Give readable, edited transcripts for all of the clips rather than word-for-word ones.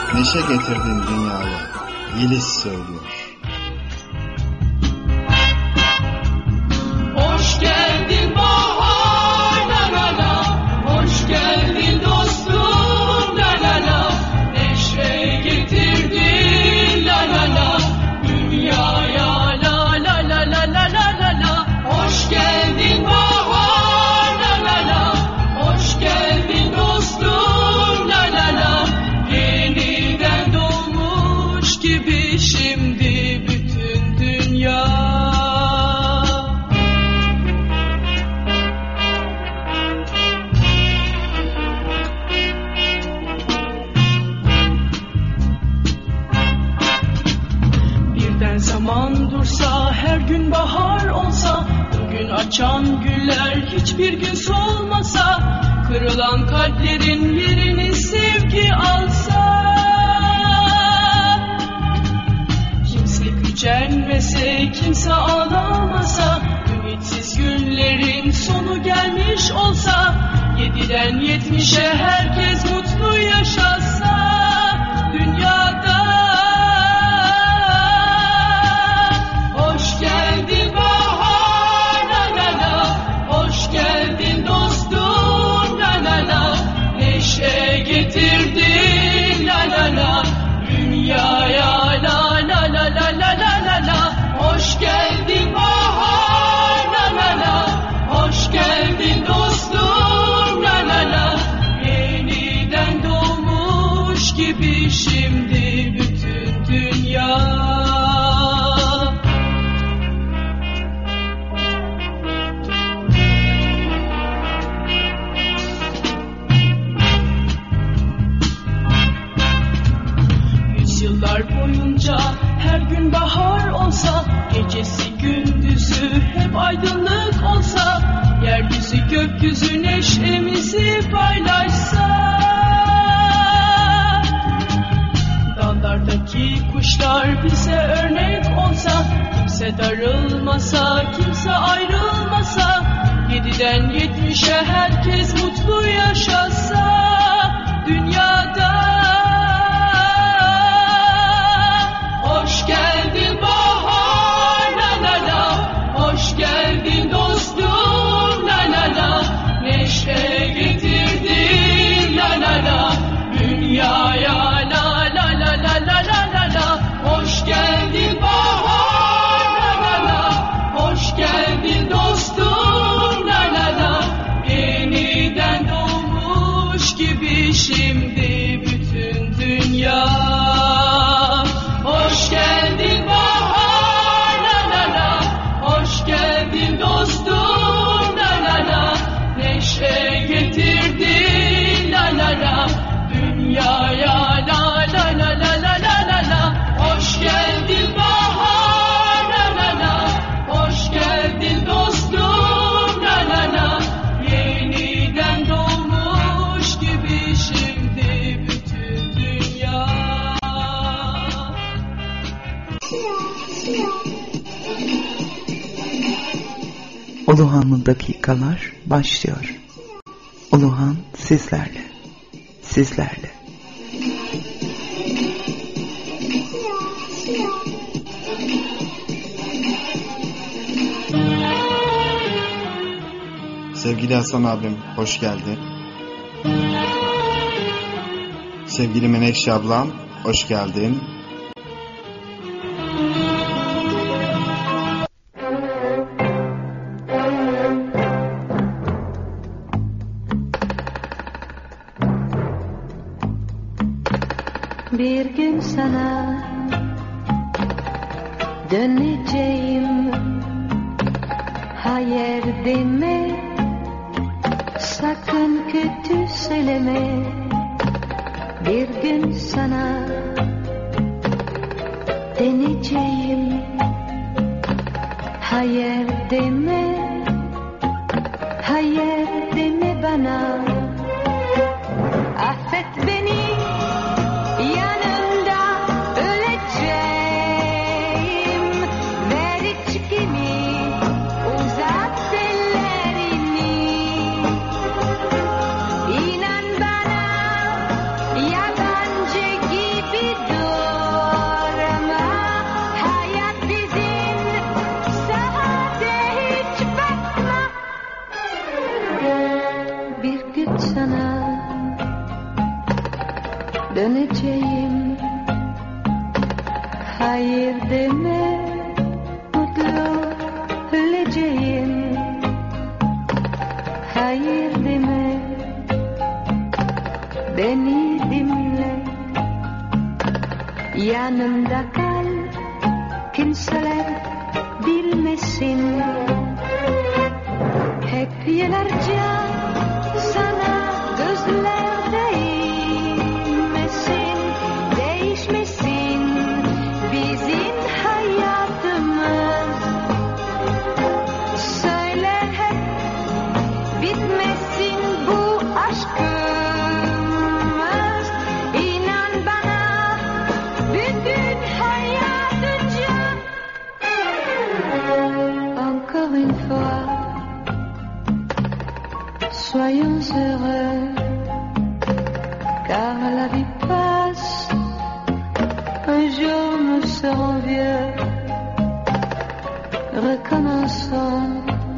Neşe getirdin dünyaya, Yeliz söylüyor. Hoş geldin bahar, la la la. Hoş geldin dostum, la la la. Neşe getirdin, la la la. Dünyaya, la la la la la la la la. Hoş geldin bahar, la la la. Hoş geldin dostum, la la la. Yeniden doğmuş gibi şimdi bütün dünya. Birden zaman dursa, her gün bahar olsa, bugün açan güller hiçbir gün solmasa, kırılan kalplerin yerini sevgi alsa, kimse gücenmese, kimse ağlamasa, ümitsiz günlerin sonu gelmiş olsa, 7'den 70'e herkes mutlu yaşasa dünyada. Hoş geldin bahar, la la la. Hoş geldin dostum, la la la. Neşe getirdin, la la la. Dünyaya, la la la la la la la la. Hoş geldin bahar, la la la. Hoş geldin dostum, la la la. Yeniden doğmuş gibi şimdi bütün dünya. Yüzyıllar boyunca her gün bahar olsa, gecesi gündüzü hep aydınlık olsa, yeryüzü gökyüzü neşemizi paylaşsa, dallardaki kuşlar bize örnek olsa, kimse darılmasa, kimse ayrılmasa, 7'den 70'e herkes mutlu yaşasa dünyada. Hoş geldin bahar, la la la. Hoş geldin dostum, la la la. Neşe getirdin, la la la. Dünyaya, la la la la la la la la. Hoş geldin bahar, la la la. Hoş geldin dostum, la la la. Yeniden doğmuş gibi şimdi bütün dünya. Hoş geldin bahar, la la la. Hoş geldin dostum, la la la. Neşe getirdin, la la la. Dünyaya, la la la la la la la la. Hoş geldin bahar, la la la. Hoş geldin dostum, la la la. Yeniden doğmuş gibi şimdi bütün dünya. Uluhanlı dakikalar başlıyor. Uluhan sizlerle, sizlerle. Sevgili Hasan abim, hoş geldin. Sevgili Menekşe ablam, hoş geldin. Bir gün sana döneceğim, hayır deme, sakın kötü söyleme. Bir gün sana deneyeceğim, hayır deme, hayır deme bana. Affet beni, yanında öleceğim. Ver içkimi, uzat ellerini. İnan bana, yabancı gitme. döneceğim. Hayır deme, mutlu öleceğim. Hayır deme, beni dinle. Yanımda kal, kimseler bilmesin. Hep yıllarca sana gözler değmesin, değişmesin bizim hayatımız. Söyle hep bitmesin bu aşkımız. İnan bana bütün hayatınca. Encore une fois, soyons heureux, car la vie passe. Un jour nous serons vieux. Recommençons,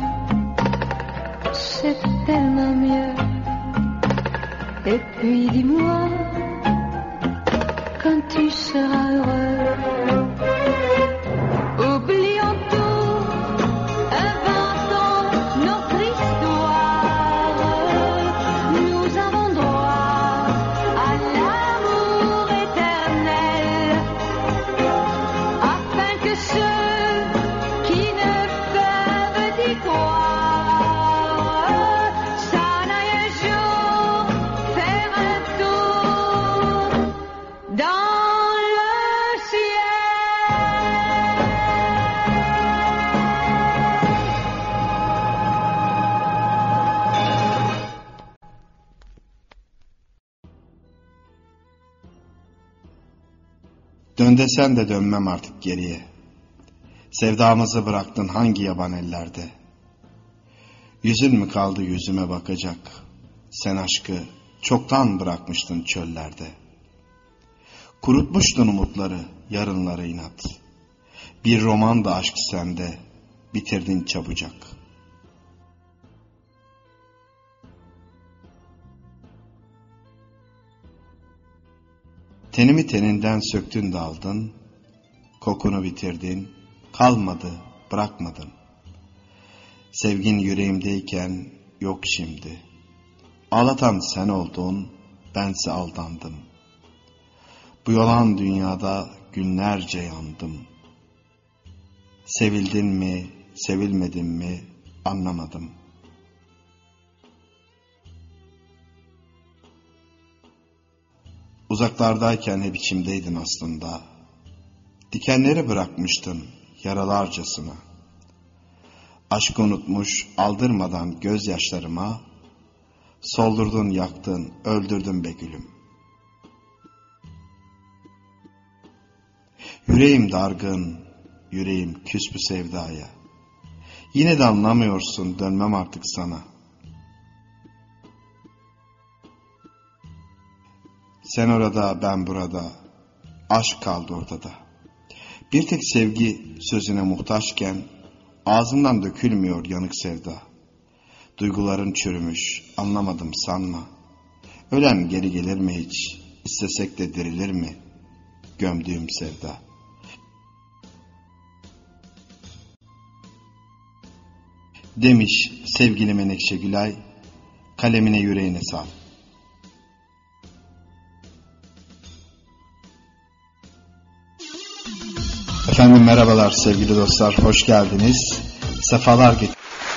c'est tellement mieux. Et puis dis-moi, quand tu seras heureux, oublions tout, inventons notre histoire. Nous avons droit à l'amour éternel, afin que ceux qui ne peuvent y croire s'en aillent un jour faire un tour dans le ciel. Dön desen de dönmem artık geriye. Sevdamızı bıraktın hangi yaban ellerde? Yüzün mü kaldı yüzüme bakacak? Sen aşkı çoktan bırakmıştın çöllerde. Kurutmuştun umutları, yarınlara inat. Bir roman da aşk sende, bitirdin çabucak. Tenimi teninden söktün de aldın, kokunu bitirdin, kalmadı, bırakmadın. Sevgin yüreğimdeyken yok şimdi. Ağlatan sen oldun, bense aldandım. Bu yalan dünyada günlerce yandım. Sevildin mi, sevilmedin mi anlamadım. Uzaklardayken hep içimdeydin aslında. Dikenleri bırakmıştın yaralarcasına. Aşkı unutmuş aldırmadan gözyaşlarıma, soldurdun, yaktın, öldürdün be gülüm. Yüreğim dargın, yüreğim küs bu sevdaya. Yine de anlamıyorsun, dönmem artık sana. Sen orada, ben burada, aşk kaldı ortada. Bir tek sevgi sözüne muhtaçken, ağzımdan dökülmüyor yanık sevda. Duyguların çürümüş, anlamadım sanma. Ölen geri gelir mi hiç, istesek de dirilir mi, gömdüğüm sevda. Demiş sevgili Menekşe Gülay, kalemine yüreğine sağ. Efendim merhabalar sevgili dostlar, hoş geldiniz. Sefalar getirdiniz.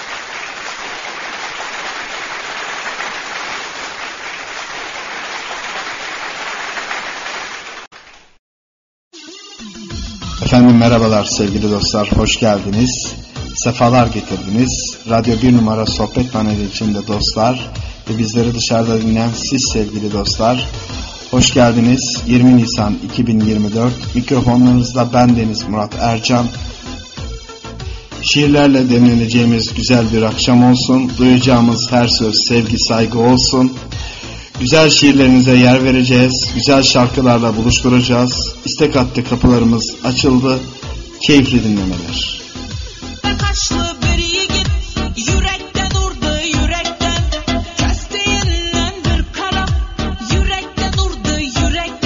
Efendim merhabalar sevgili dostlar, hoş geldiniz. Sefalar getirdiniz. Radyo 1 numara sohbet paneli içinde dostlar ve bizleri dışarıda dinleyen siz sevgili dostlar, hoş geldiniz. 20 Nisan 2024 mikrofonlarınızda bendeniz Murat Ercan. Şiirlerle demleneceğimiz güzel bir akşam olsun. Duyacağımız her söz sevgi, saygı olsun. Güzel şiirlerinize yer vereceğiz. Güzel şarkılarla buluşturacağız. İstek hattı kapılarımız açıldı. Keyifli dinlemeler. Kaşlı bir yiğit yürekten vurdu yürekten, kösteğinden bir kara yürekten vurdu yürekten.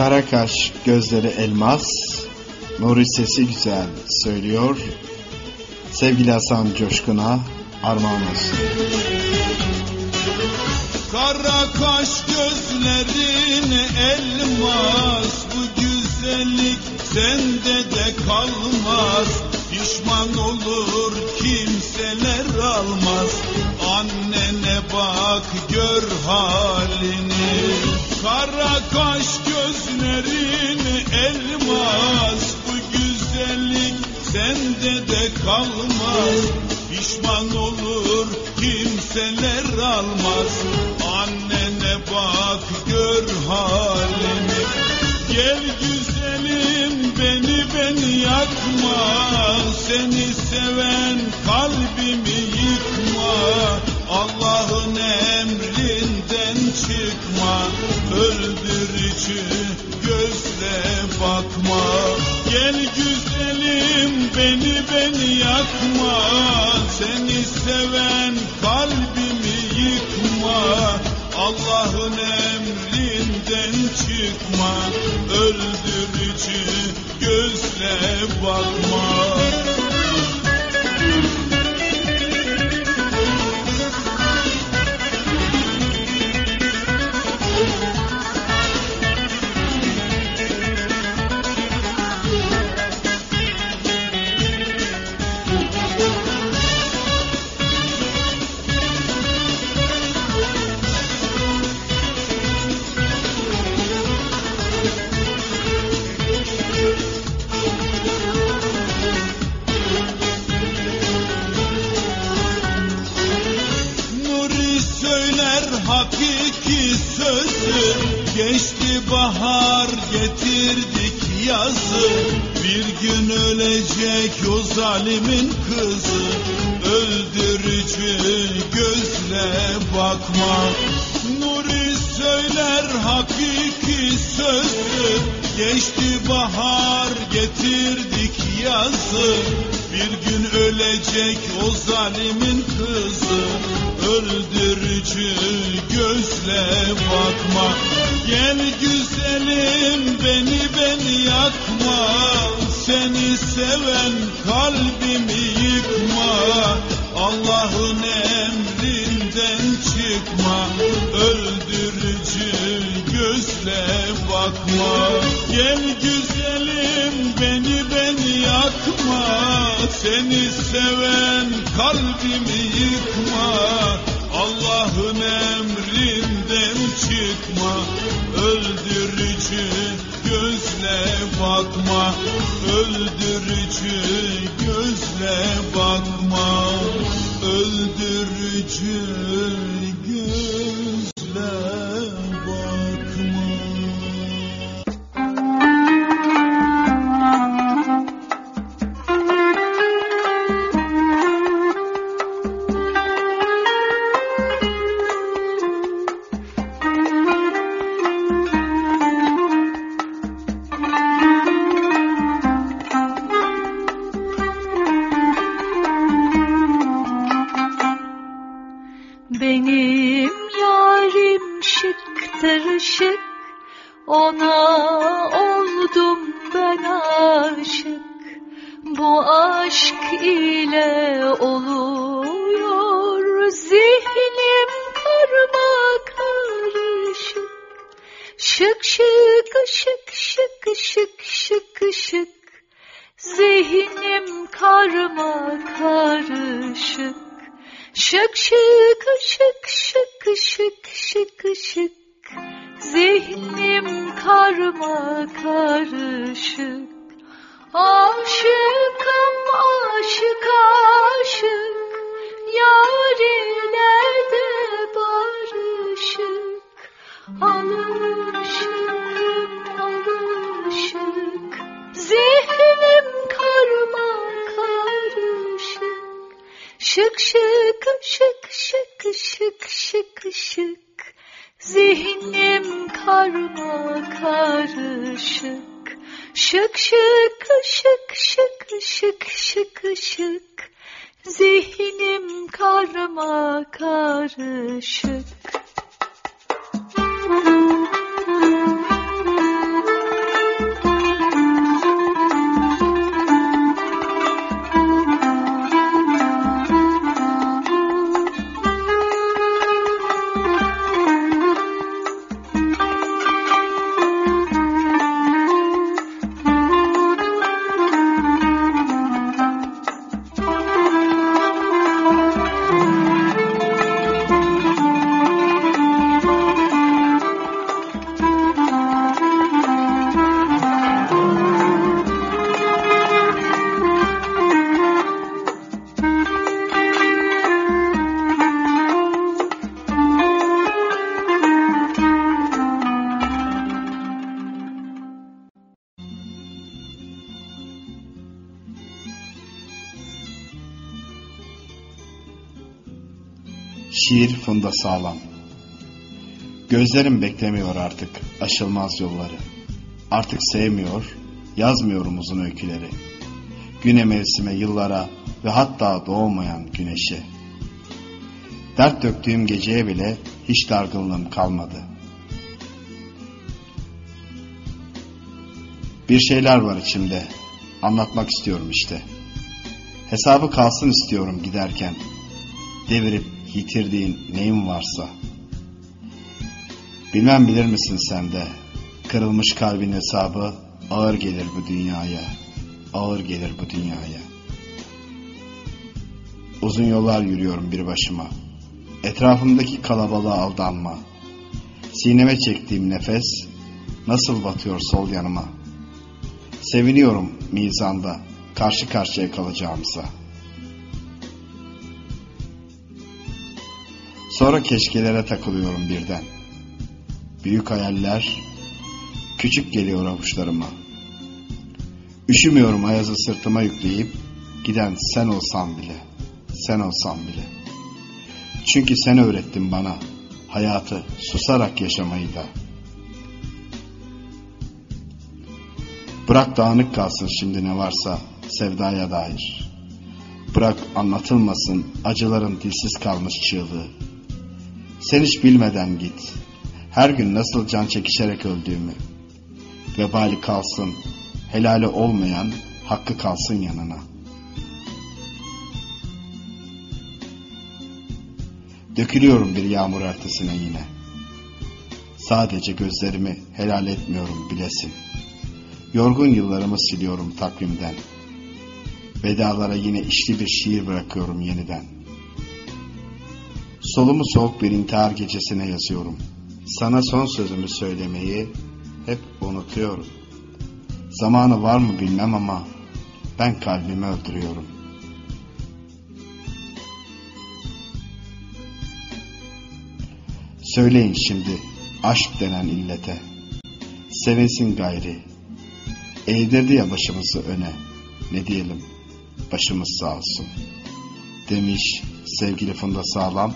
Kara kaş, gözleri elmas, Nuri sesi güzel söylüyor. Sevgili Hasan Coşkun'a armağan olsun. Kara kaş gözlerin elmas, bu güzellik sende de kalmaz. Pişman olur kimseler almaz. Annene bak gör halini. Kara kaş gözlerin elmas, bu güzellik sende de kalmaz. Pişman olur kimseler almaz. Annene bak gör halini. Gel güzelim beni yakma, seni seven kalbimi yıkma. Allah'ın emrinden çıkma, öldürücü gözle bakma. Gel güzelim beni yakma, seni seven kalbimi yıkma. Allah'ın emrinden çıkma, öldürücü gözle bakma. Hakiki sözü, geçti bahar getirdik yazı. Bir gün ölecek o zalimin kızı, öldürücü gözle bakma. Nuri söyler hakiki sözü, geçti bahar getirdik yazı. Bir gün ölecek o zalimin kızı, öldürücü gözle bakma. Gel güzelim beni yakma, seni seven kalbimi yıkma. Allah'ın emrinden çıkma, öldürücü gözle bakma. Gel güzelim beni yakma, seni seven kalbimi yıkma. Allah'ın emrinden çıkma, öldürücü gözle bakma. Öldürücü gözle bakma, öldürücü gözle bakma. Benim yarim şıktır şık, ona oldum ben aşık. Bu aşk ile oluyor zihnim karma karışık. Şık şık şık şık şık şık şık, zihnim karma karışık. Şık şık şık şık şık şık şık, zihnim karma karışık. Aşıkım aşık aşık, yâriyle de barışık. Alışık alışık, zihnim karma karışık. Şık şık şık şık şık şık şık, zihnim karma karışık. Şık şık şık şık şık şık şık, zihnim karma karışık. Şiir Funda Sağlam. Gözlerim beklemiyor artık aşılmaz yolları. Artık sevmiyor, yazmıyorum uzun öyküleri. Güne, mevsime, yıllara ve hatta doğmayan güneşe. Dert döktüğüm geceye bile hiç dargınlığım kalmadı. Bir şeyler var içimde, anlatmak istiyorum işte. Hesabı kalsın istiyorum giderken. Devirip yitirdiğin neyim varsa. Bilmem bilir misin sen de, kırılmış kalbin hesabı ağır gelir bu dünyaya, ağır gelir bu dünyaya. Uzun yollar yürüyorum bir başıma, etrafımdaki kalabalığa aldanma. Sineme çektiğim nefes nasıl batıyor sol yanıma. Seviniyorum mizanda karşı karşıya kalacağımıza. Sonra keşkelere takılıyorum birden. Büyük hayaller küçük geliyor avuçlarıma. Üşümüyorum ayazı sırtıma yükleyip giden sen olsan bile, sen olsan bile. Çünkü sen öğrettin bana hayatı susarak yaşamayı da. Bırak dağınık kalsın şimdi ne varsa sevdaya dair. Bırak anlatılmasın acıların dilsiz kalmış çığlığı. Sen hiç bilmeden git. Her gün nasıl can çekişerek öldüğümü. Vebali kalsın, helali olmayan hakkı kalsın yanına. Dökülüyorum bir yağmur ertesine yine. Sadece gözlerimi helal etmiyorum bilesin. Yorgun yıllarımı siliyorum takvimden. Vedalara yine içli bir şiir bırakıyorum yeniden. Solumu soğuk bir intihar gecesine yazıyorum. Sana son sözümü söylemeyi hep unutuyorum. Zamanı var mı bilmem ama ben kalbimi öldürüyorum. Söyleyin şimdi aşk denen illete. Sevesin gayri. Eğdirdi ya başımızı öne. Ne diyelim, başımız sağ olsun. Demiş sevgili Funda Sağlam.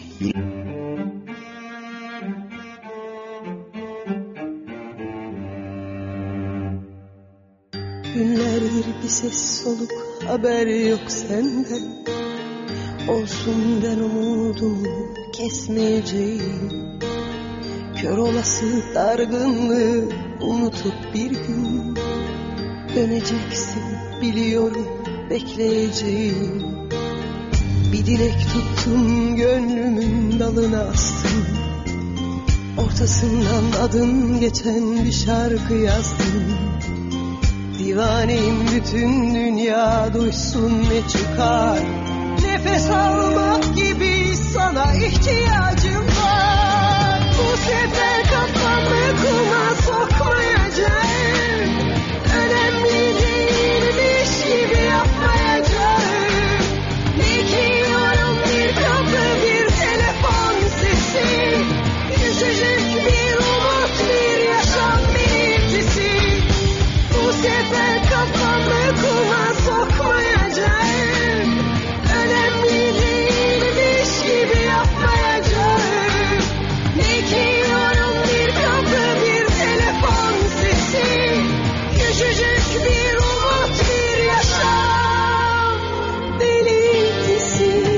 Günlerdir bir ses soluk haber yok senden. Olsun ben umudumu kesmeyeceğim. Kör olası dargınlığı unutup bir gün döneceksin biliyorum bekleyeceğim. Bir dilek tuttum gönlümün dalına astım. Ortasından adın geçen bir şarkı yazdım. Divaneyim bütün dünya duysun ne çıkar. Nefes almak gibi sana ihtiyacım var. Bu sefer kafamı kuma sokmayacağım. Önemli değilmiş gibi yapmayacağım. Bekliyorum bir kapı bir telefon sesi. Küçücük bir umut bir yaşam belirtisi. Bu sefer kafamı kuma sokmayacağım. Önemli değilmiş gibi yapmayacağım. Bekliyorum bir kapı bir telefon sesi. Küçücük bir umut bir yaşam belirtisi.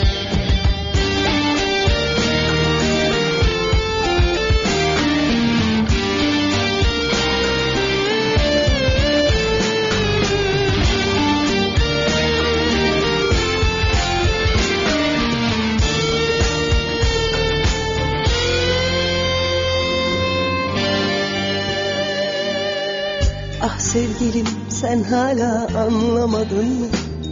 Ah sevgilim sen hala anlamadın mı?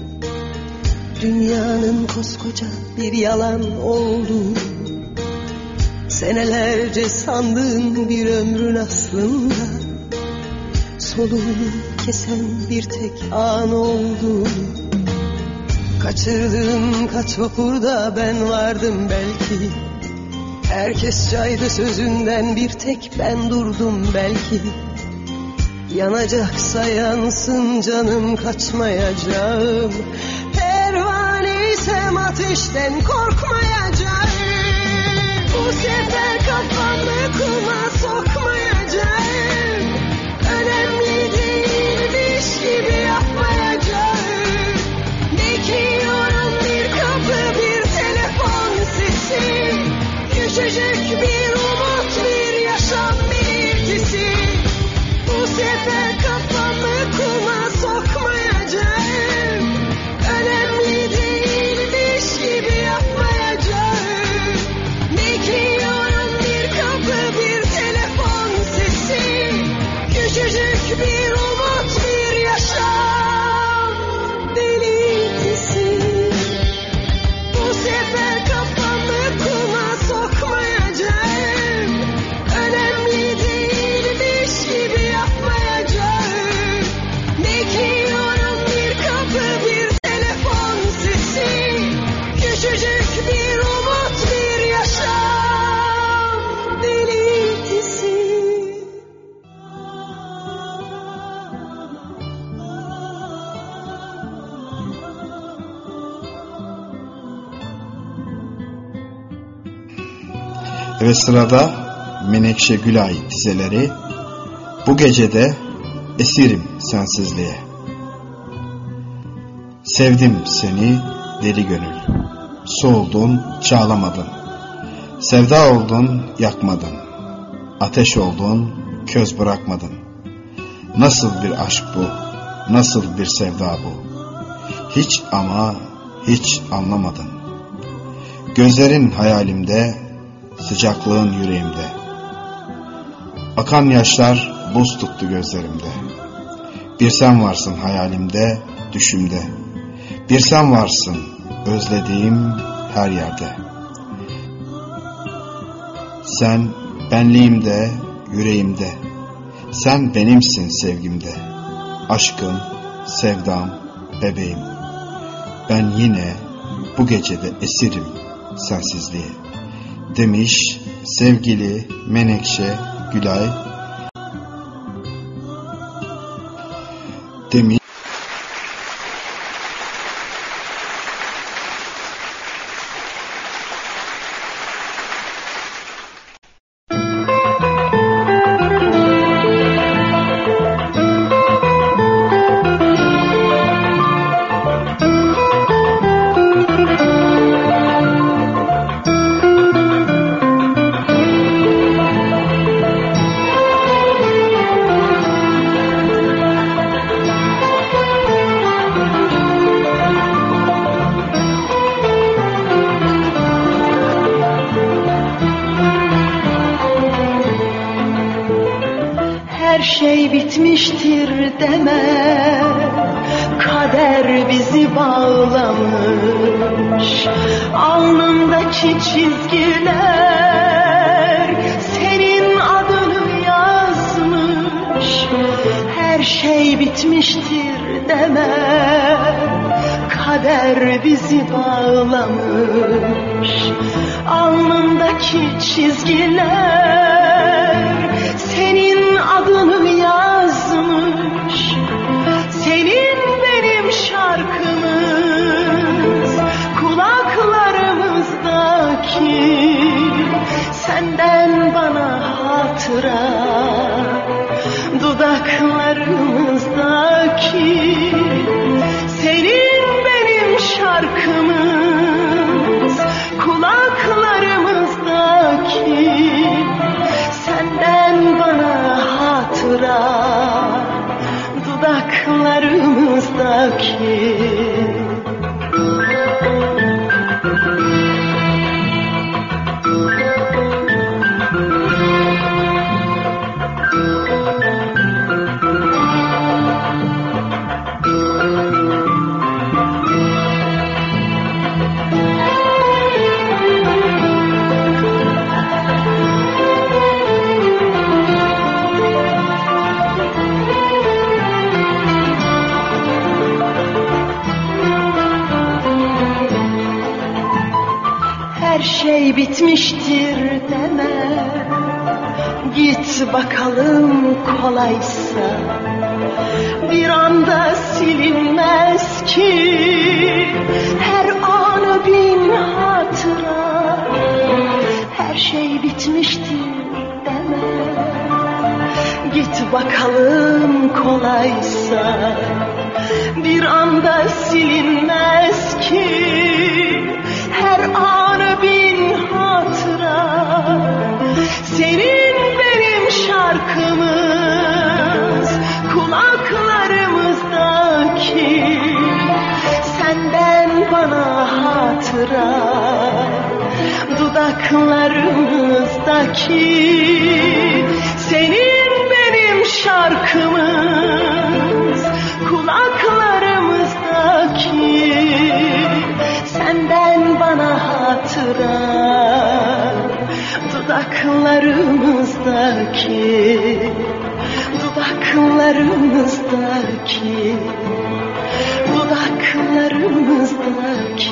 Dünyanın koskoca bir yalan olduğunu. Senelerce sandığın bir ömrün aslında soluğunu kesen bir tek an olduğunu. Kaçırdığın kaç vapurda ben vardım belki. Herkes caydı sözünden bir tek ben durdum belki. Yanacaksa yansın canım kaçmayacağım. Pervaneysem ateşten korkmayacağım. Bu sefer kafamı kuma sokmayacağım. Önemli değilmiş gibi yapmayacağım. Bekliyorum bir kapı, bir telefon sesi, küçücük bir umut, bir yaşam belirtisi. Bu sefer kafamı kuma sokmayacağım. Önemli değilmiş gibi yapmayacağım. Bekliyorum bir kapı, bir telefon sesi, küçücük bir umut, bir yaşam belirtisi. Bu sefer kafamı kuma sokmayacağım. Önemli değilmiş gibi yapmayacağım. Bekliyorum bir kapı, bir telefon sesi, küçücük bir umut, bir yaşam belirtisi. Ve sırada Menekşe Gülay dizeleri, bu gecede esirim sensizliğe. Sevdim seni deli gönül, soğuldun çağlamadın, sevda oldun yakmadın, ateş oldun köz bırakmadın. Nasıl bir aşk bu, nasıl bir sevda bu, hiç ama hiç anlamadın. Gözlerin hayalimde, sıcaklığın yüreğimde. Akan yaşlar buz tuttu gözlerimde. Bir sen varsın hayalimde, düşümde. Bir sen varsın özlediğim her yerde. Sen benliğimde, yüreğimde. Sen benimsin sevgimde. Aşkım, sevdam, bebeğim. Ben yine bu gecede esirim sensizliğe. Demiş sevgili Menekşe Gülay. Demiş. Her şey bitmiştir deme, kader bizi bağlamış. Alnımdaki çizgiler senin adını yazmış. Her şey bitmiştir deme, kader bizi bağlamış. Alnımdaki çizgiler senin adını yazmış. Senin benim şarkımız kulaklarımızdaki, senden bana hatıra dudaklarımızdaki. Senin benim şarkımız kulaklarımızdaki, senden bana hatıra dudaklarımızdaki. Her şey bitmiştir deme, git bakalım kolaysa. Bir anda silinmez ki her anı bin hatıra. Her şey bitmiştir deme. Git bakalım kolaysa, bir anda silinmez ki her anı bin hatıra. Senin benim şarkımız kulaklarımızdaki, senden bana hatıra dudaklarımızdaki. Senin benim şarkımız kulaklarımızdaki, senden bana hatıra dudaklarımızdaki, dudaklarımızdaki, dudaklarımızdaki,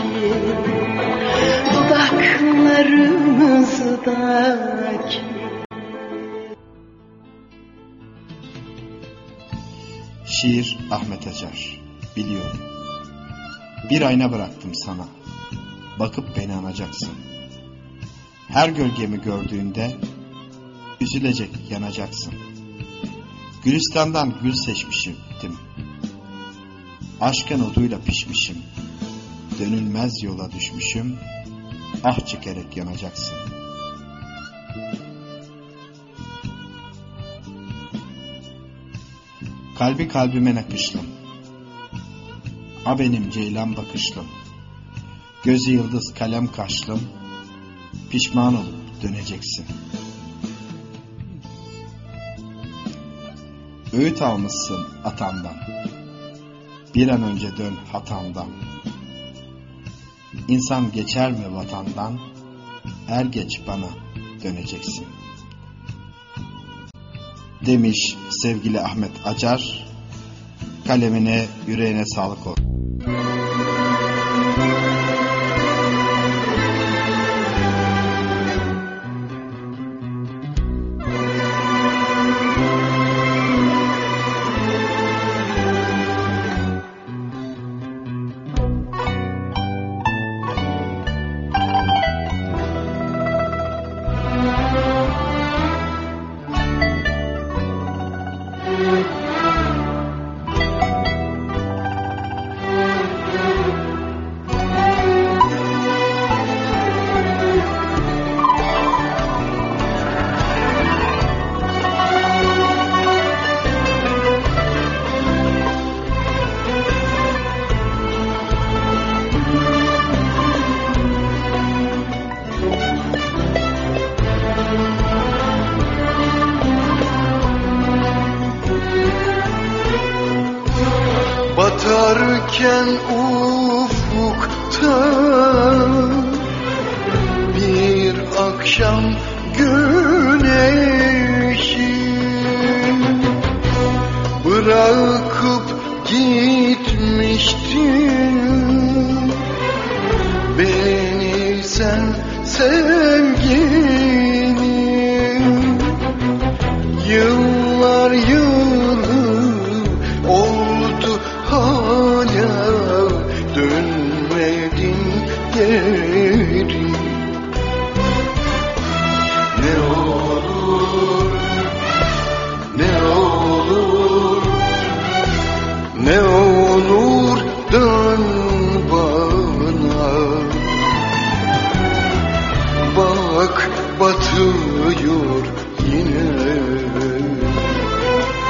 dudaklarımızdaki. Şiir Ahmet Acar. Biliyorum. Bir ayna bıraktım sana. Bakıp beni anacaksın. Her gölgemi gördüğünde üzülecek, yanacaksın. Gülistan'dan gül seçmişim. Aşkın oduyla pişmişim. Dönülmez yola düşmüşüm. Ah çekerek yanacaksın. Kalbi kalbime nakışlım. A benim ceylan bakışlım. Gözü yıldız kalem kaşlım. Pişman olup döneceksin. Öğüt almışsın atandan. Bir an önce dön hatandan. İnsan geçer mi vatandan? Er geç bana döneceksin. Demiş sevgili Ahmet Acar. Kalemine, yüreğine sağlık olsun. Batarken ufukta bir akşam güneşi, bırakıp gitmiştin beni sen sevgilim. Yıllar yılı oldu hala dönmedin geri. Ne olur, ne olur, ne olur dön bana. Bak batıyor yine.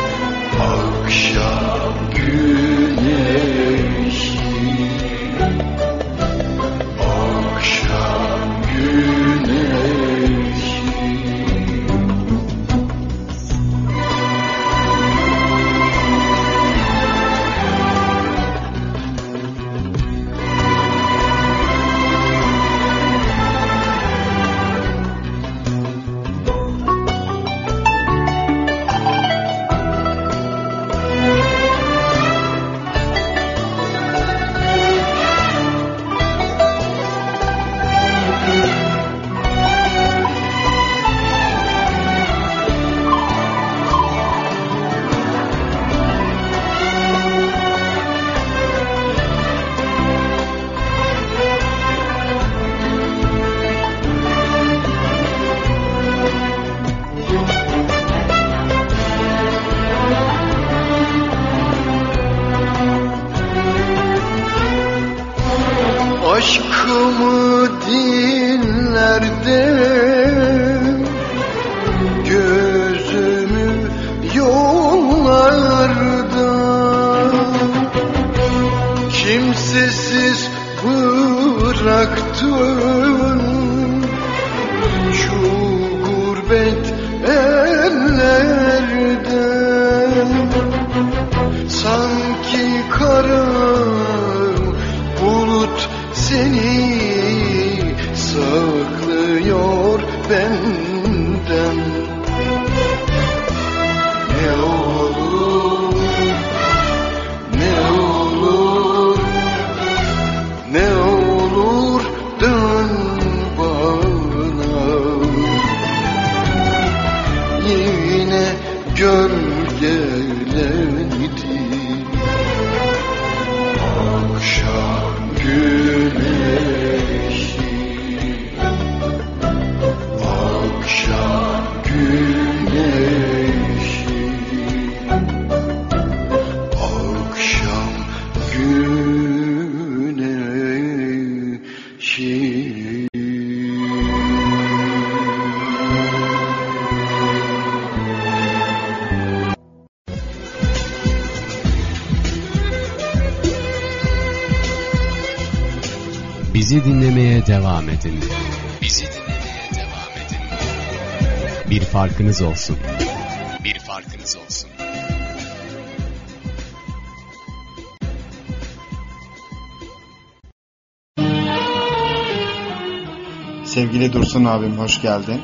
aşkımı dillerde, gözümü yollarda, kimsesiz bıraktın şu gurbet ellerden. Sanki kara bulut seni saklıyor benden. Ne olur, ne olur, ne olur dön bana. Yine gölgelendi akşam güneşi, akşam güneşi, akşam güneşi. Bizi dinlemeye devam edin. Bizi dinlemeye devam edin. Bir farkınız olsun. Bir farkınız olsun. Sevgili Dursun abim, hoş geldin.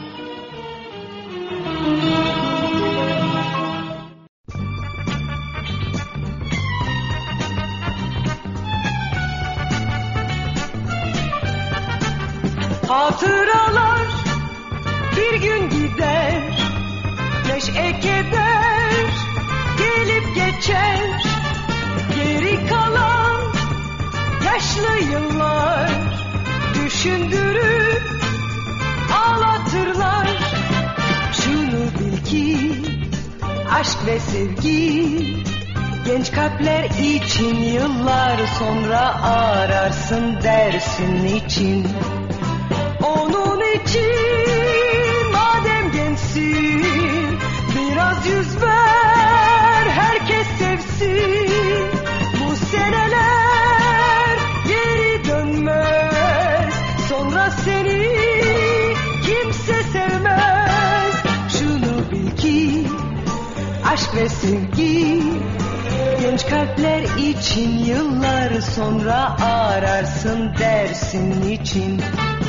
Hatıralar bir gün gider, neşe keder gelip geçer. Geri kalan yaşlı yıllar düşündürüp ağlatırlar. Şunu bil ki aşk ve sevgi genç kalpler için yıllar sonra ararsın dersin için. Onun için madem gençsin biraz yüz ver, herkes sevsin. Bu seneler geri dönmez, sonra seni kimse sevmez. Şunu bil ki aşk ve sevgi genç kalpler için yıllar sonra ararsın dersin için.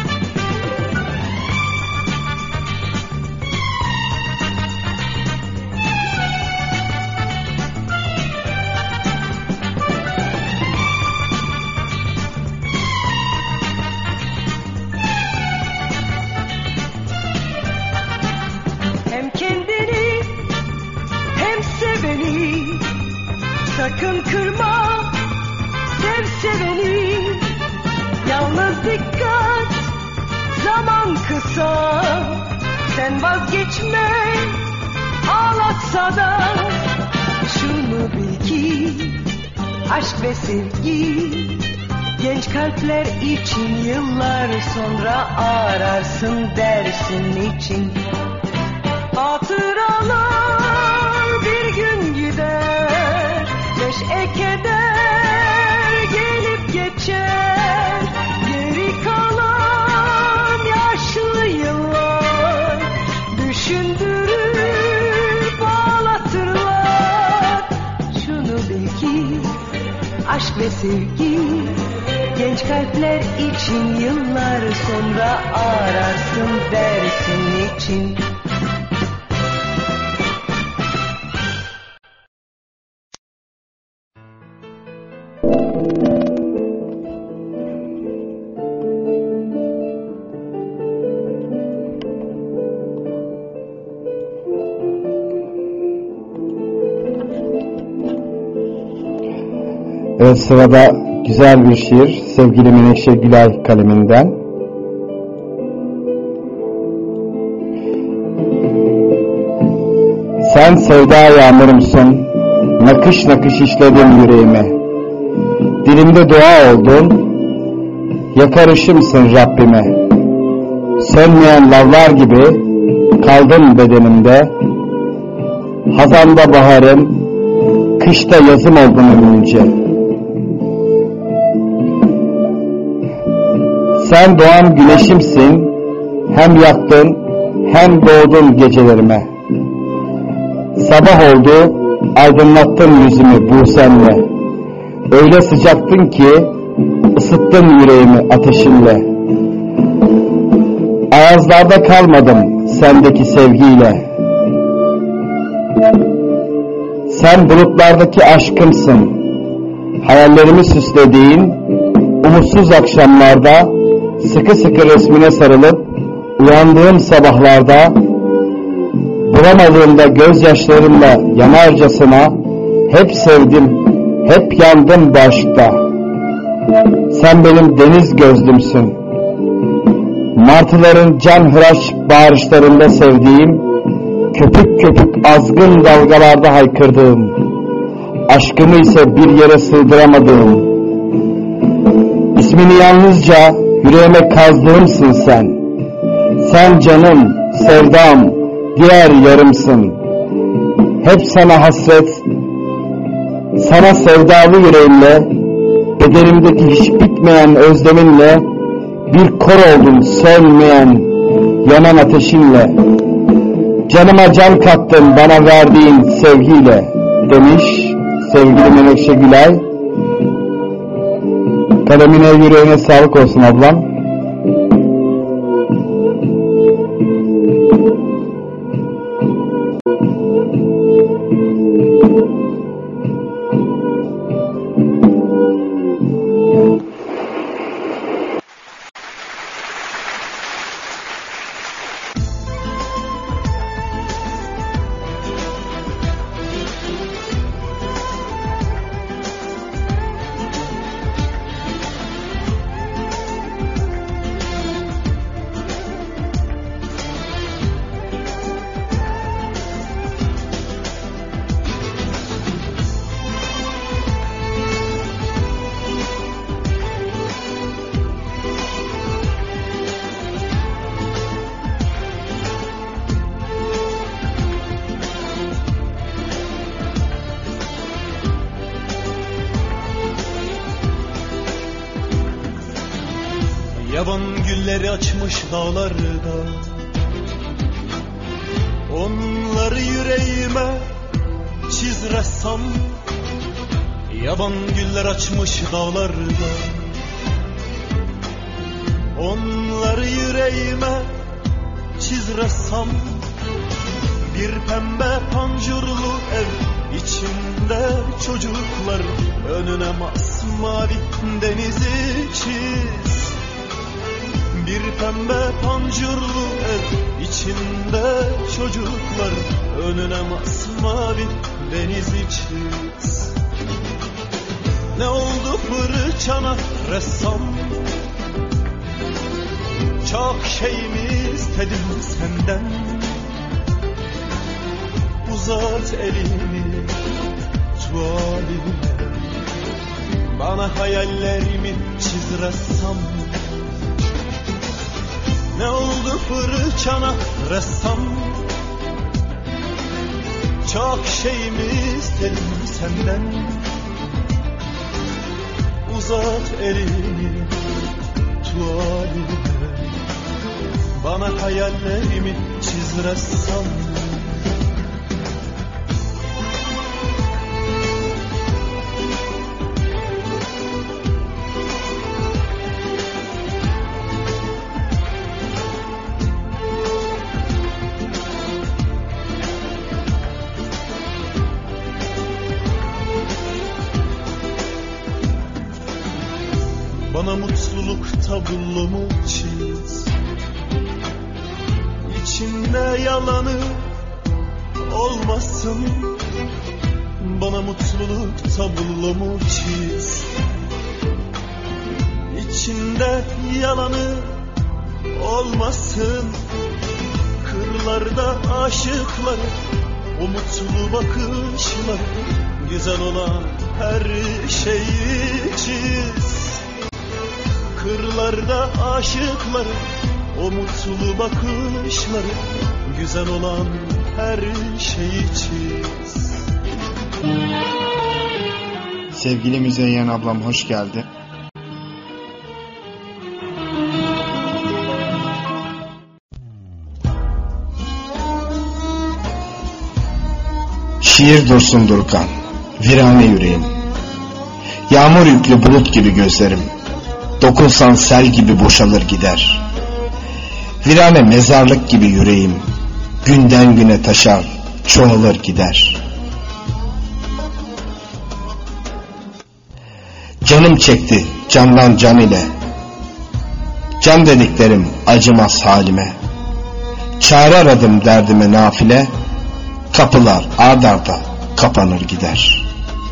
Sakın kırma, sev seveni. Yalnız dikkat, zaman kısa. Sen vazgeçme, ağlatsa da. Şunu bil ki aşk ve sevgi genç kalpler için yıllar sonra ararsın dersin için. Hatıralar bir gün gider, neşe keder gelip geçer. Geri kalan yaşlı yıllar düşündürüp ağlatırlar. Şunu bil ki aşk ve sevgi genç kalpler için yıllar sonra ararsın dersin için. Evet, sırada güzel bir şiir sevgili Menekşe Gülay kaleminden. Sen sevda yağmurumsun, nakış nakış işledin yüreğime. Dilimde dua oldun, yakarışımsın Rabbime. Sönmeyen lavlar gibi kaldım bedenimde. Hazanda baharım, kışta yazım oldun ömrünce. Sen doğan güneşimsin, hem yaktın hem doğdun gecelerime. Sabah oldu, aydınlattın yüzümü bu senle. Öyle sıcaktın ki ısıttın yüreğimi ateşinle. Ayazlarda kalmadım sendeki sevgiyle. Sen bulutlardaki aşkımsın. Hayallerimi süslediğin umutsuz akşamlarda sıkı sıkı resmine sarılıp uyandığım sabahlarda bulamadığımda gözyaşlarımla yanarcasına hep sevdim, hep yandım bu aşkta. Sen benim deniz gözlümsün. Martıların canhıraş bağırışlarında sevdiğim, köpük köpük azgın dalgalarda haykırdığım, aşkımı ise bir yere sığdıramadığım, ismini yalnızca yüreğime kazdığımsın sen. Sen canım, sevdam, diğer yarımsın. Hep sana hasret, sana sevdalı yüreğimle, bedenimdeki hiç bitmeyen özleminle, bir kor oldun sönmeyen, yanan ateşinle. Canıma can kattın bana verdiğin sevgiyle, demiş sevgili Menekşe Gülay. Kalemine, yüreğine sağlık olsun ablam. Yaban gülleri açmış dağlarda, onları yüreğime çiz ressam. Yaban güller açmış dağlarda, onları yüreğime çiz ressam. Bir pembe pancurlu ev içinde çocuklar, önüne masmavi denizi çiz. Bir pembe pancurlu ev içinde çocuklar, önüne masmavi denizi çiz. Ne oldu fırçana ressam? Çok şey mi istedim senden? Uzat elini tuvaline, bana hayallerimi çiz ressam. Ne oldu fırçana ressam? Çok şey mi istedim senden? Uzat elini tuvaline, bana hayallerimi çiz ressam. Bana mutluluk tablomu çiz, İçinde yalanı olmasın. Bana mutluluk tablomu çiz, İçinde yalanı olmasın. Kırlarda aşıklar, o mutlu bakışlar, güzel olan her şeyi çiz. kırlarda aşıkları, o mutlu bakışları, güzel olan her şeyi çiz. Sevgili Müzeyyen ablam hoş geldin. Şiir Dursun Durkan, virane yüreğim. Yağmur yüklü bulut gibi gözlerim. Dokunsan sel gibi boşalır gider. Virane mezarlık gibi yüreğim. Günden güne taşar, çoğalır gider. Canım çekti candan can ile. Can dediklerim acımaz halime. Çare aradım derdime nafile. Kapılar ard arda kapanır gider.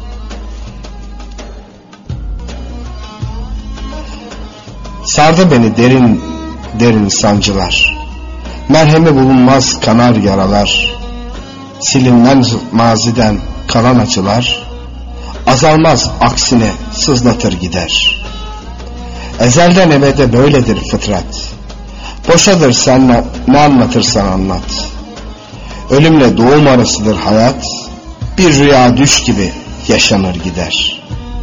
Sardı beni derin derin sancılar. Merhemi bulunmaz kanar yaralar. Silinmez maziden kalan acılar. Azalmaz aksine sızlatır gider. Ezelden ebede böyledir fıtrat. Boşadır sen ne anlatırsan anlat. Ölümle doğum arasıdır hayat. Bir rüya düş gibi yaşanır gider.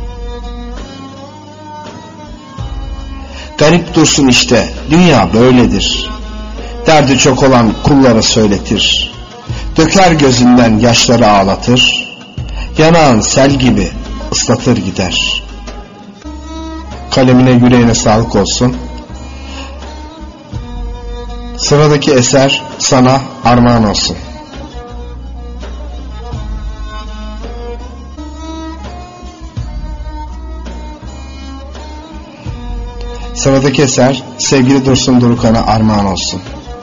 Garip dursun işte dünya böyledir. Derdi çok olan kullara söyletir. Döker gözünden yaşları ağlatır. Yanağın sel gibi ıslatır gider. Kalemine yüreğine sağlık olsun. Sıradaki eser sana armağan olsun. Sıradaki eser sevgili Dursun Durkan'a armağan olsun.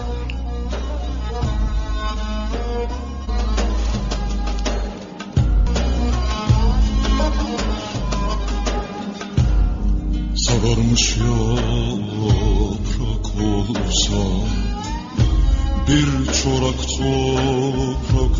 Sararmış yaprak olsam, bir çorak toprak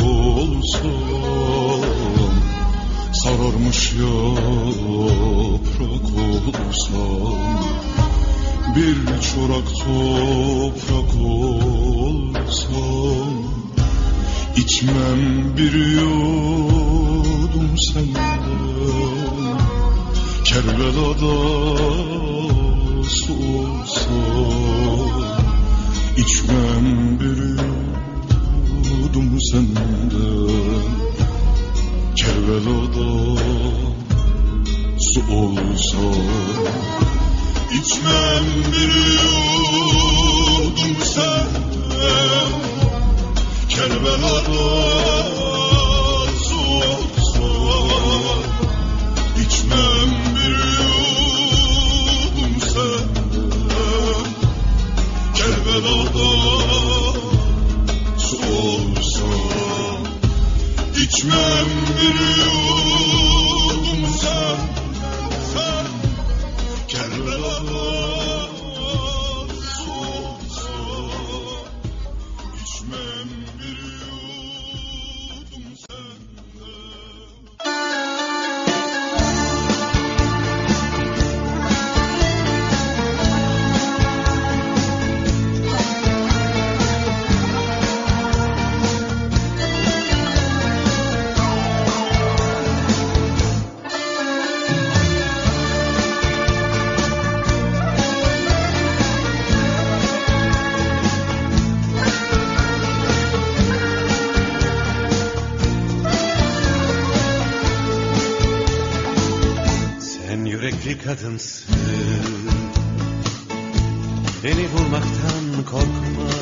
olsam, sararmış yaprak olsam, bir çorak toprak olsam, içmem bir yudum senden, Kerbela'da su olsam, içmem bir yudum senden, Kerbela'da su olsam, içmem bir yudum senden, Kerbela'da su olsam, içmem bir yudum senden, Kerbela'da su olsam, içmem bir yudum senden, Kerbela'da su olsam, içmem bir yudum senden. Kadınsın, beni vurmaktan korkma,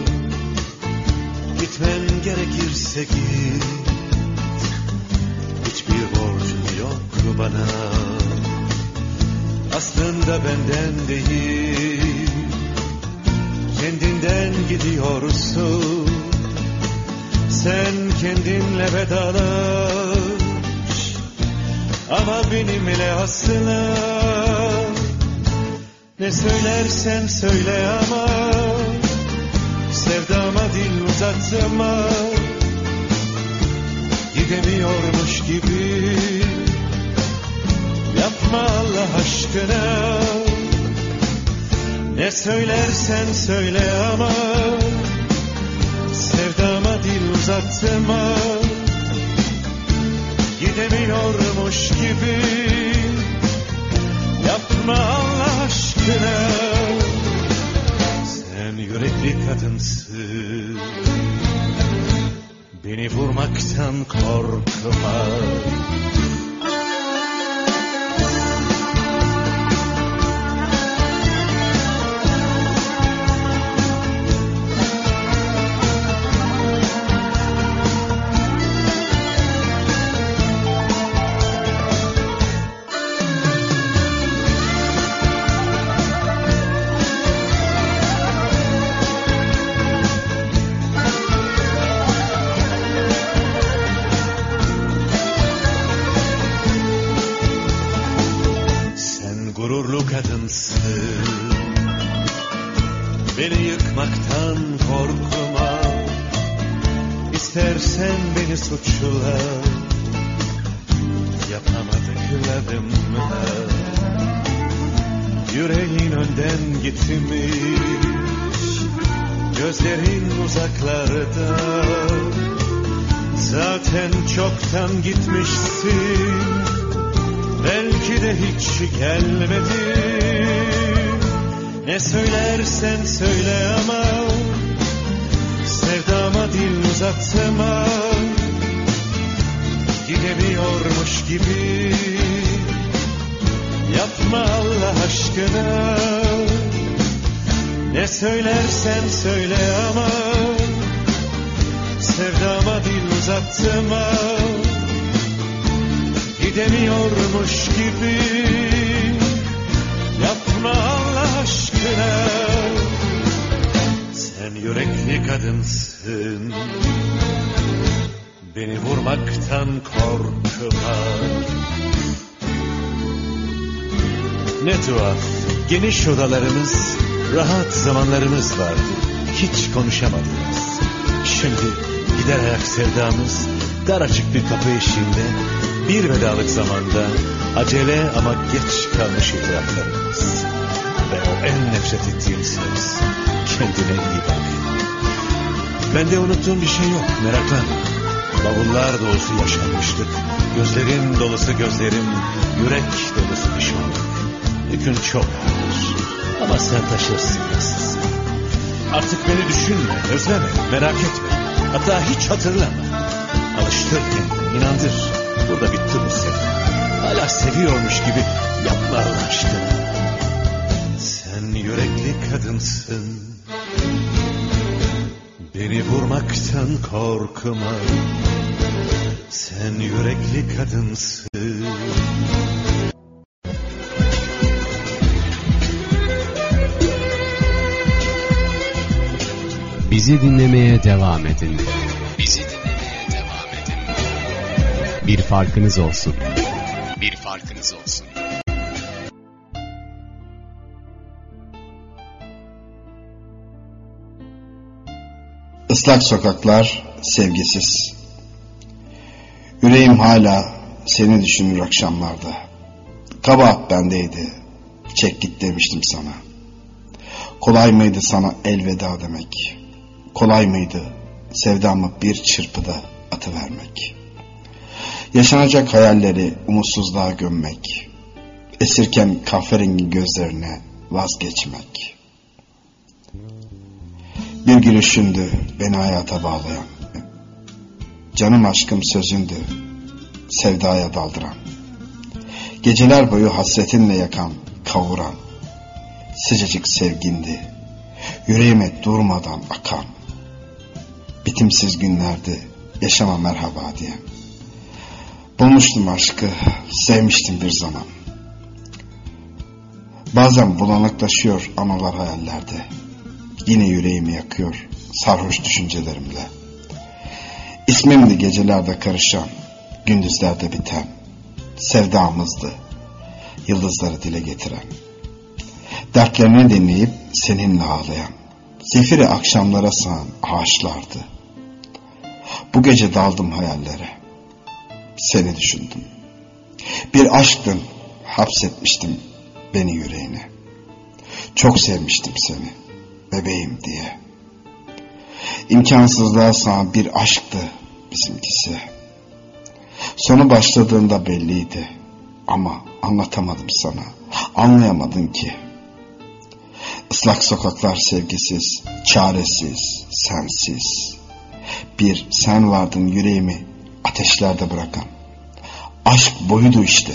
gitmen gerekirse git, hiçbir borcun yok bana, aslında benden değil, kendinden gidiyorsun, sen kendinle vedalaş, ama benimle asla. Ne söylersen söyle ama sevdama dil uzatma, gidemiyormuş gibi yapma Allah aşkına. Ne söylersen söyle ama sevdama dil uzattırma. Gidemiyormuş gibi yapma Allah aşkına. Sen yürekli kadınsın, beni vurmaktan korkma. Beni yıkmaktan korkma. İstersen beni suçla, yapamadıklarımla. Yüreğin önden gitmiş, gözlerin uzaklarda. Zaten çoktan gitmişsin, belki de hiç gelmedin. Ne söylersen söyle ama sevdama dil uzattırma. Gidemiyormuş gibi yapma Allah aşkına. Ne söylersen söyle ama sevdama dil uzattırma. Gidemiyormuş gibi yapma Allah aşkına. Sen yürekli kadınsın, beni vurmaktan korkma. Ne tuhaf, geniş odalarımız, rahat zamanlarımız vardı. Hiç konuşamadınız. Şimdi gider ayak sevdamız, dar açık bir kapı eşiğinde, bir vedalık zamanda, acele ama geç kalmış itiraflarımız. Ve o en nefret ettiğim söz, kendine iyi bak. Bende unuttuğum bir şey yok, meraklanma. Bavullar dolusu yaşanmıştık, gözlerin dolusu gözlerim, yürek dolusu pişmanlık. Yükün çok ağır ama sen taşırsın nasılsın. Artık beni düşünme, özleme, merak etme. Hatta hiç hatırlama. Alıştır kendini, inandır. Burada bitti bu sevda. Hala seviyormuş gibi yapma Allah aşkına. Sen yürekli kadınsın, beni vurmaktan korkma. Sen yürekli kadınsın. Bizi dinlemeye devam edin. Bizi dinlemeye devam edin. Bir farkınız olsun. Bir farkınız olsun. Islak sokaklar, sevgisiz. Yüreğim hala seni düşünür akşamlarda. Kabahat bendeydi, çek git demiştim sana. Kolay mıydı sana elveda demek? Kolay mıydı sevdamı bir çırpıda atıvermek? Yaşanacak hayalleri umutsuzluğa gömmek, esirken kahverengi gözlerine vazgeçmek. Bir gülüşündü beni hayata bağlayan, canım aşkım sözündü sevdaya daldıran, geceler boyu hasretinle yakan, kavuran, sıcacık sevgindi yüreğime durmadan akan, bitimsiz günlerdi yaşama merhaba diyen. Bulmuştum aşkı, sevmiştim bir zaman. Bazen bulanıklaşıyor anılar hayallerde. Yine yüreğimi yakıyor sarhoş düşüncelerimle. İsmimdi gecelerde karışan, gündüzlerde biten. Sevdamızdı yıldızları dile getiren. Dertlerini dinleyip seninle ağlayan, zifiri akşamlara sığan ağaçlardı. Bu gece daldım hayallere, seni düşündüm. Bir aşktın, hapsetmiştim beni yüreğine. Çok sevmiştim seni, bebeğim diye. İmkansızlığa sığan bir aşktı bizimkisi. Sonu başladığında belliydi ama anlatamadım sana, anlayamadın ki. Islak sokaklar sevgisiz, çaresiz, sensiz. Bir sen vardın yüreğimi ateşlerde bırakan. Aşk boyudu işte,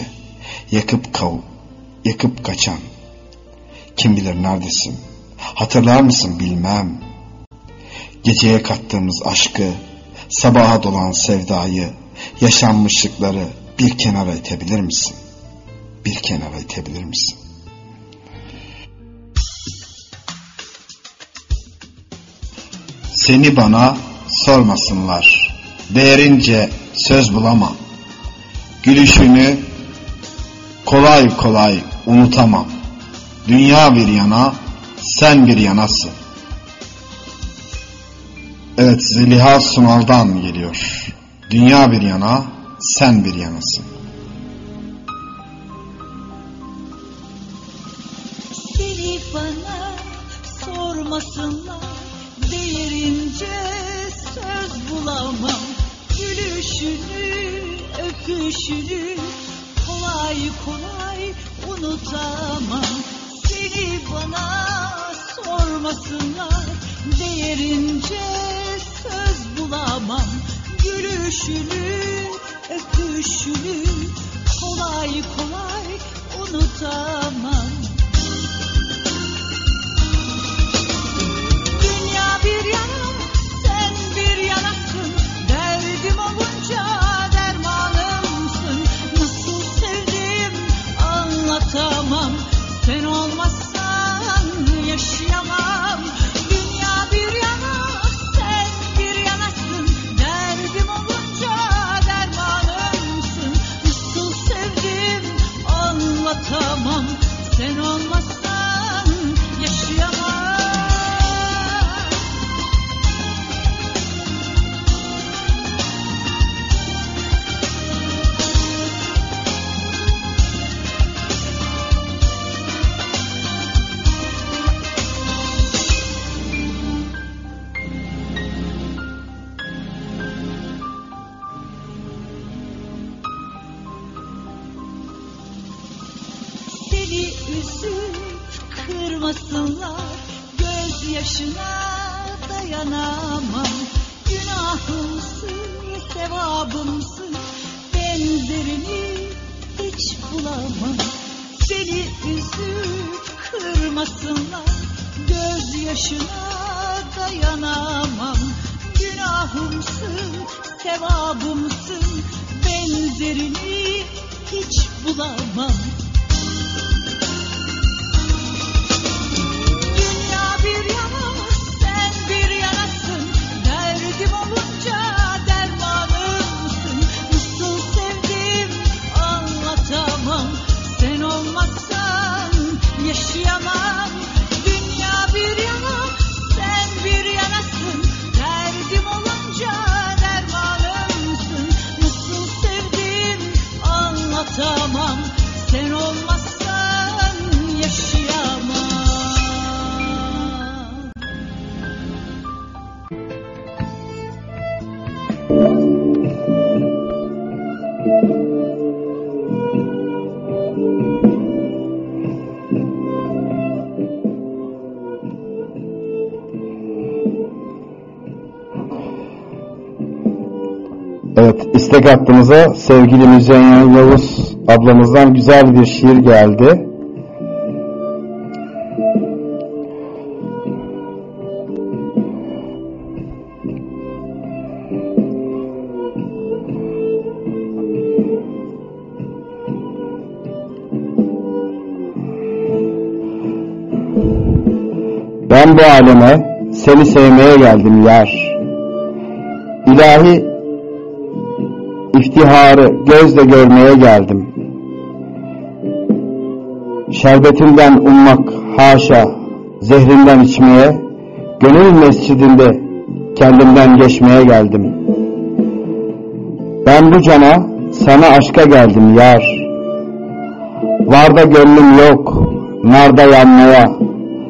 yakıp kaçan. Kim bilir neredesin, hatırlar mısın bilmem. Geceye kattığımız aşkı, sabaha dolan sevdayı, yaşanmışlıkları bir kenara itebilir misin? Bir kenara itebilir misin? Seni bana sormasınlar, değerince söz bulamam. Gülüşünü kolay kolay unutamam. Dünya bir yana, sen bir yanasın. Evet, Zeliha Sunal'dan geliyor. Dünya bir yana, sen bir yanasın. Seni bana sormasınlar, değerince söz bulamam. Gülüşünü, öpüşünü kolay kolay unutamam. Seni bana sormasınlar, değerince söz bulamam. Gülüşünü, öpüşünü kolay kolay unutamam. Dünya bir yana, sen bir yanasın. Derdim olunca dermanımsın. Nasıl sevdim anlatamam. Sen olmazsan yaşayamam. Dünya bir yana, sen bir yanasın. Derdim olunca dermanımsın. Nasıl sevdim anlatamam. Sen olmazsan yaşayamam. Seni üzüp kırmasınlar, gözyaşına dayanamam. Günahımsın, sevabımsın, benzerini hiç bulamam. Seni üzüp kırmasınlar, gözyaşına dayanamam. Günahımsın, sevabımsın, benzerini hiç bulamam. Dünya bir yana, sen bir yanasın. Derdim olunca dermanımsın. Nasıl sevdim anlatamam. Sen olmazsan yaşayamam. Dünya bir yana, sen bir yanasın. Derdim olunca dermanımsın. Nasıl sevdim anlatamam. Sen olmazsan yaşayamam. Evet, istek hattımıza sevgili Müzeyyen Yavuz ablamızdan güzel bir şiir geldi. Ben bu aleme seni sevmeye geldim yar. İlahi İftiharı gözle görmeye geldim. Şerbetinden ummak haşa, zehrinden içmeye, gönül mescidinde kendimden geçmeye geldim. Ben bu cana, sana aşka geldim yar. Varda gönlüm yok, narda yanmaya,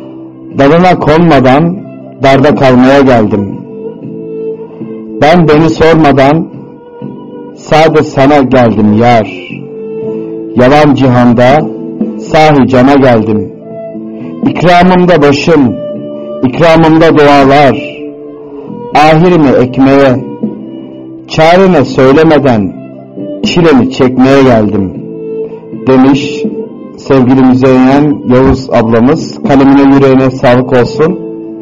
Dalına konmadan darda kalmaya geldim. Ben beni sormadan sade sana geldim yar. Yalan cihanda sahi cana geldim. İkramımda başım, ikramımda dualar. Ahirimi ekmeye, çarene söylemeden çilemi çekmeye geldim demiş sevgili Müzeyyen Yavuz ablamız. Kalemine yüreğine sağlık olsun.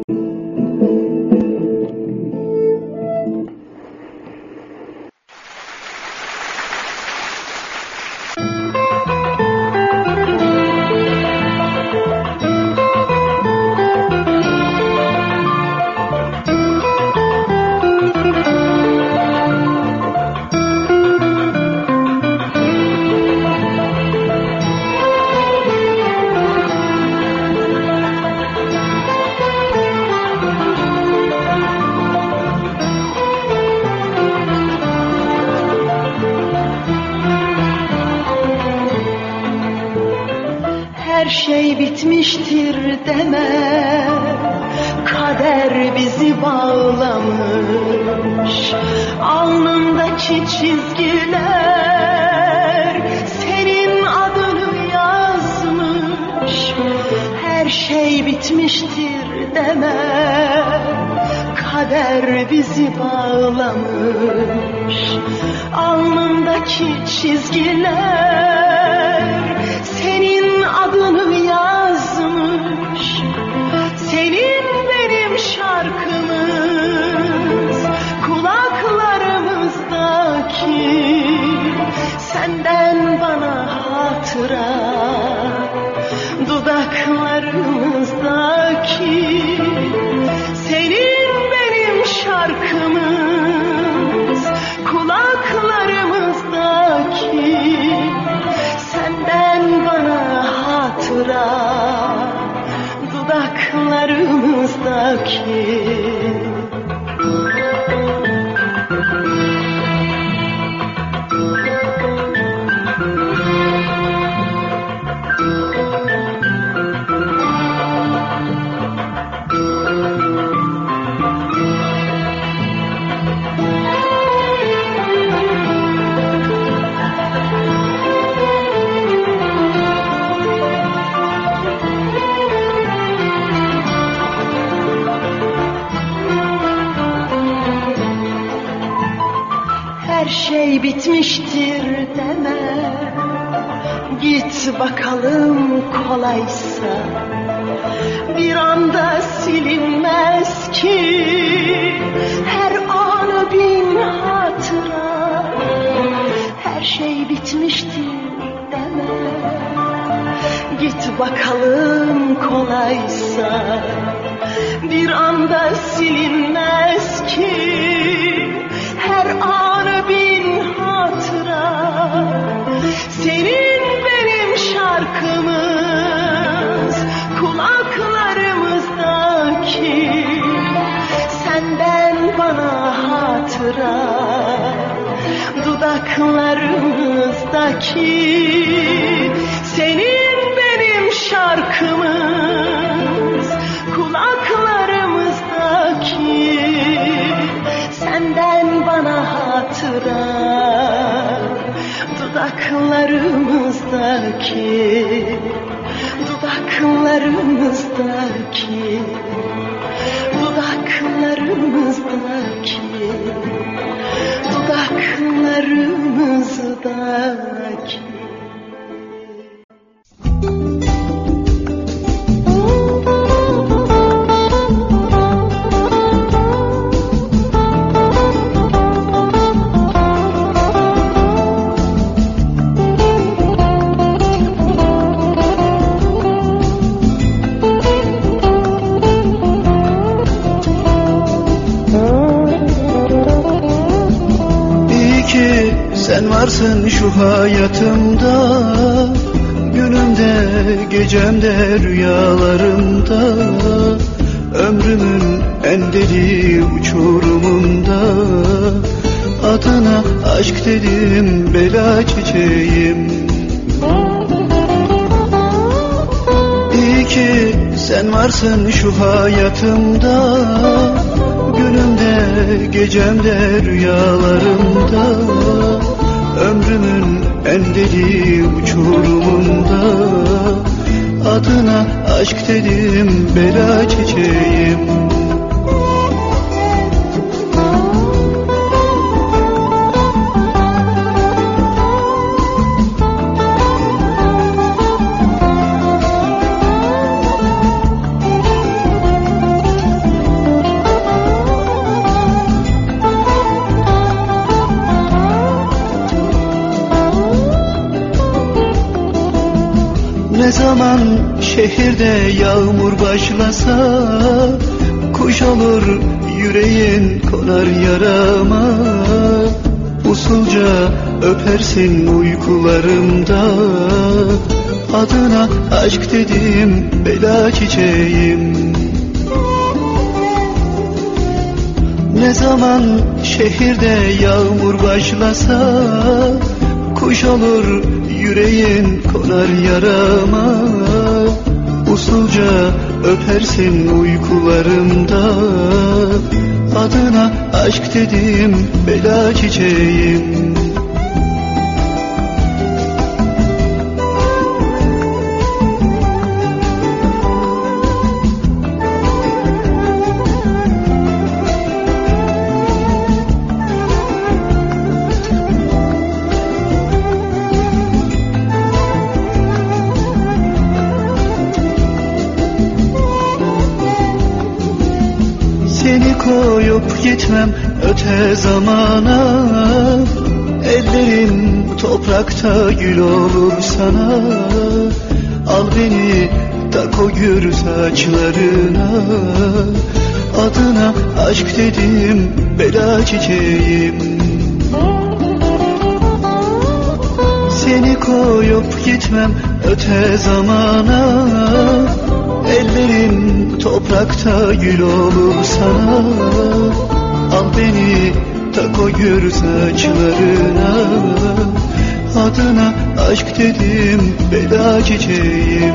Her şey bitmiştir deme, kader bizi bağlamış. Alnındaki çizgiler senin adını yazmış. Her şey bitmiştir deme, kader bizi bağlamış. Alnındaki çizgiler senin adını yazmış. Senin benim şarkımız kulaklarımızdaki, senden bana hatıra dudaklarımızdaki. Senin benim şarkımız kulaklarımızdaki, senden bana hatıra dudaklarımızdaki. Her şey bitmiştir deme, git bakalım kolaysa. Bir anda silinmez ki her anı bin hatıra. Her şey bitmiştir deme, git bakalım kolaysa. Bir anda silinmez ki her anı bin hatıra. Senin benim şarkımız kulaklarımızdaki, senden bana hatıra dudaklarımızdaki. Senin benim şarkımız kulaklarımızdaki, senden bana hatıra dudaklarımızdaki, dudaklarımızdaki, dudaklarımızdaki, dudaklarımızdaki. Sen varsın şu hayatımda, günümde, gecemde, rüyalarımda. Ömrümün en deli uçurumunda, adına aşk dedim bela çiçeğim. İyi ki Sen varsın şu hayatımda, günümde, gecemde, rüyalarımda. Ömrümün en derin uçurumunda, adına aşk dedim bela çiçeğim. Ne zaman şehirde yağmur başlasa, kuş olur yüreğin konar yarama. Usulca öpersin uykularımda, adına aşk dedim bela çiçeğim. Ne zaman şehirde yağmur başlasa, kuş olur yüreğin konar yarama. Usulca öpersin uykularımda, adına aşk dedim bela çiçeğim. Seni koyup gitmem öte zamana, ellerim toprakta gül olur sana. Al beni tak o gür saçlarına, adına aşk dedim bela çiçeğim. Seni koyup gitmem öte zamana, ellerim toprakta gül olur sana. Al beni tak o gür saçlarına, adına aşk dedim bela çiçeğim.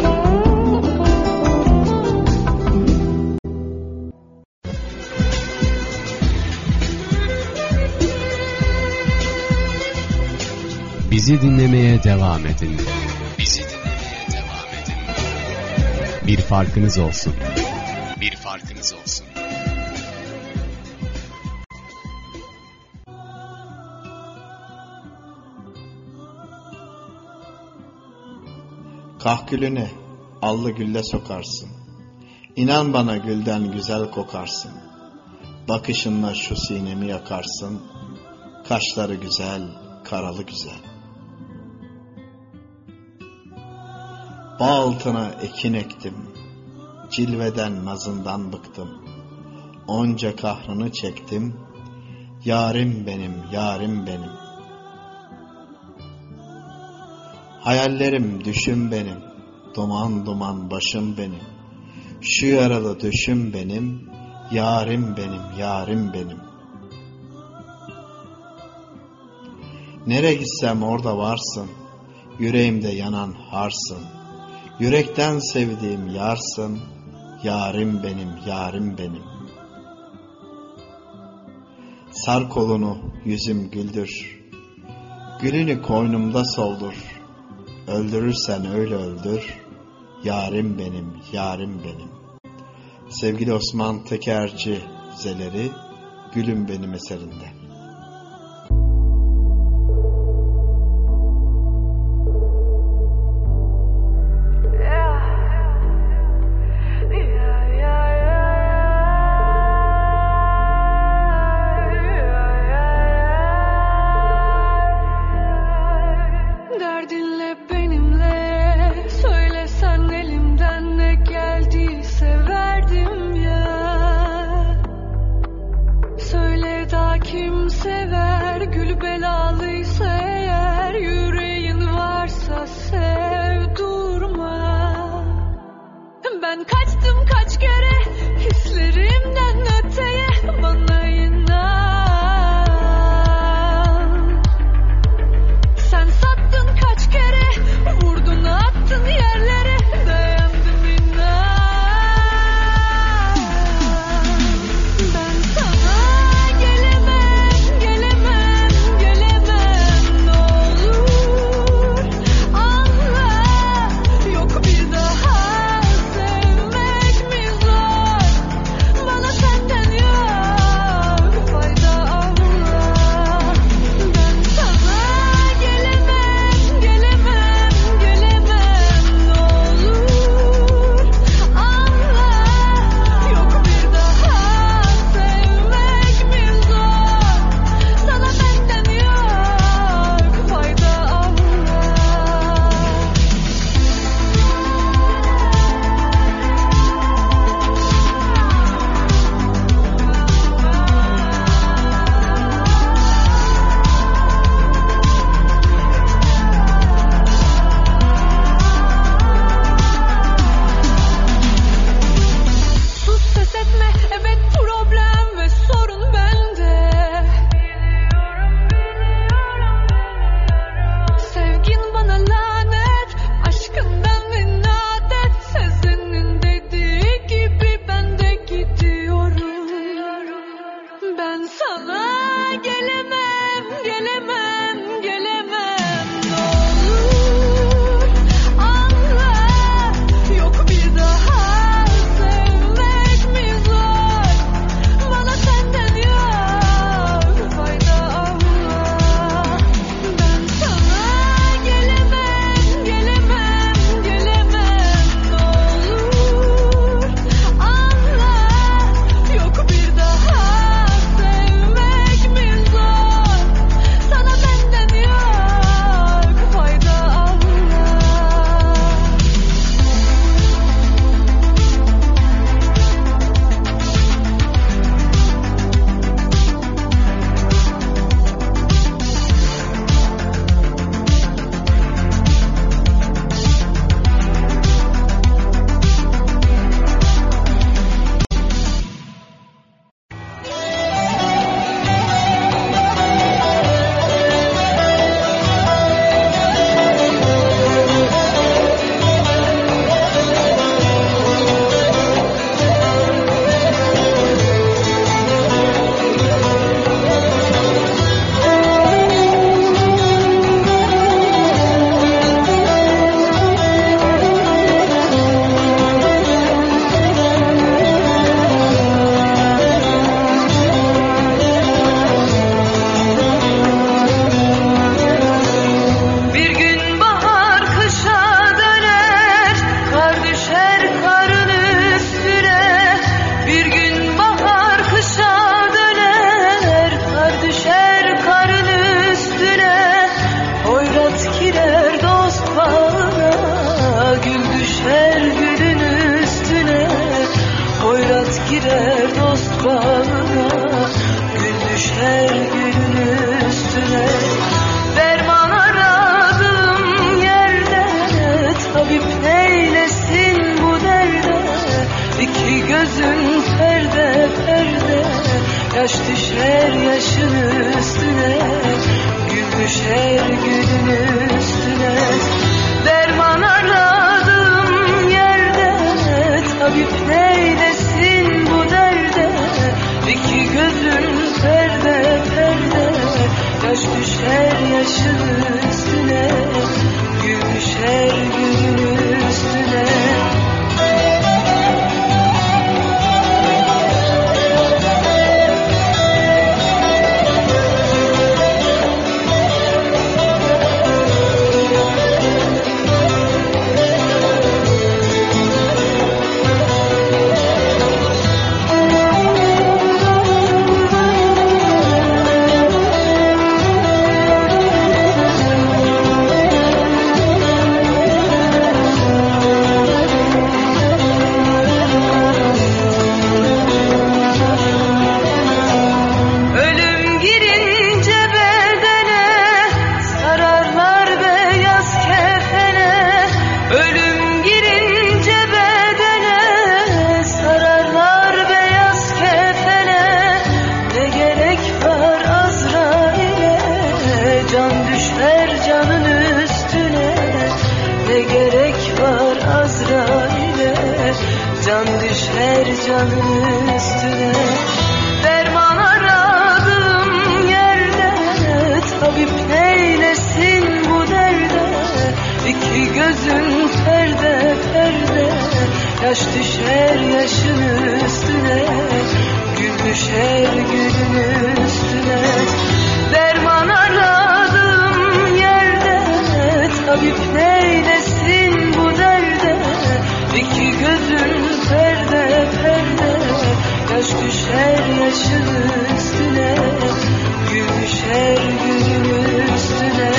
Bizi dinlemeye devam edin. Bizi dinlemeye devam edin. Bir farkınız olsun. Bir farkınız olsun. Kahkülünü allı gülle sokarsın. İnan bana gülden güzel kokarsın. Bakışınla şu sinemi yakarsın. Kaşları güzel, karalı güzel. Bağ altına ekin ektim. Cilveden nazından bıktım. Onca kahrını çektim. Yarim benim, yarim benim. Hayallerim düşüm benim. Duman duman başım benim. Şu yaralı düşüm benim. Yarim benim, yarim benim. Nereye gitsem orada varsın. Yüreğimde yanan harsın. Yürekten sevdiğim yarsın. Yarim benim, yarim benim. Sar kolunu, yüzüm güldür. Gülünü koynumda soldur. Öldürürsen öyle öldür. Yarim benim, yarim benim. Sevgili Osman Tekerci Zeleri, Gülüm Benim eserinde. Kaç kere vurdun attın yerlere, dayandım inan. düşer yaşın üstüne, gül düşer gülün üstüne. Derman aradığım yerde, tabip neylesin bu derde? İki gözün perde perde, yaş düşer yaşın üstüne, gül düşer gülün üstüne. Canın üstüne, derman aradığım yerde, tabip neylesin bu derde? İki gözün perde perde, yaş düşer yaşın üstüne, gül düşer gülün üstüne. Derman aradığım yerde, tabip neylesin bu derde? İki gözün perde perde, yaş düşer yaşın üstüne, gül düşer gülün üstüne.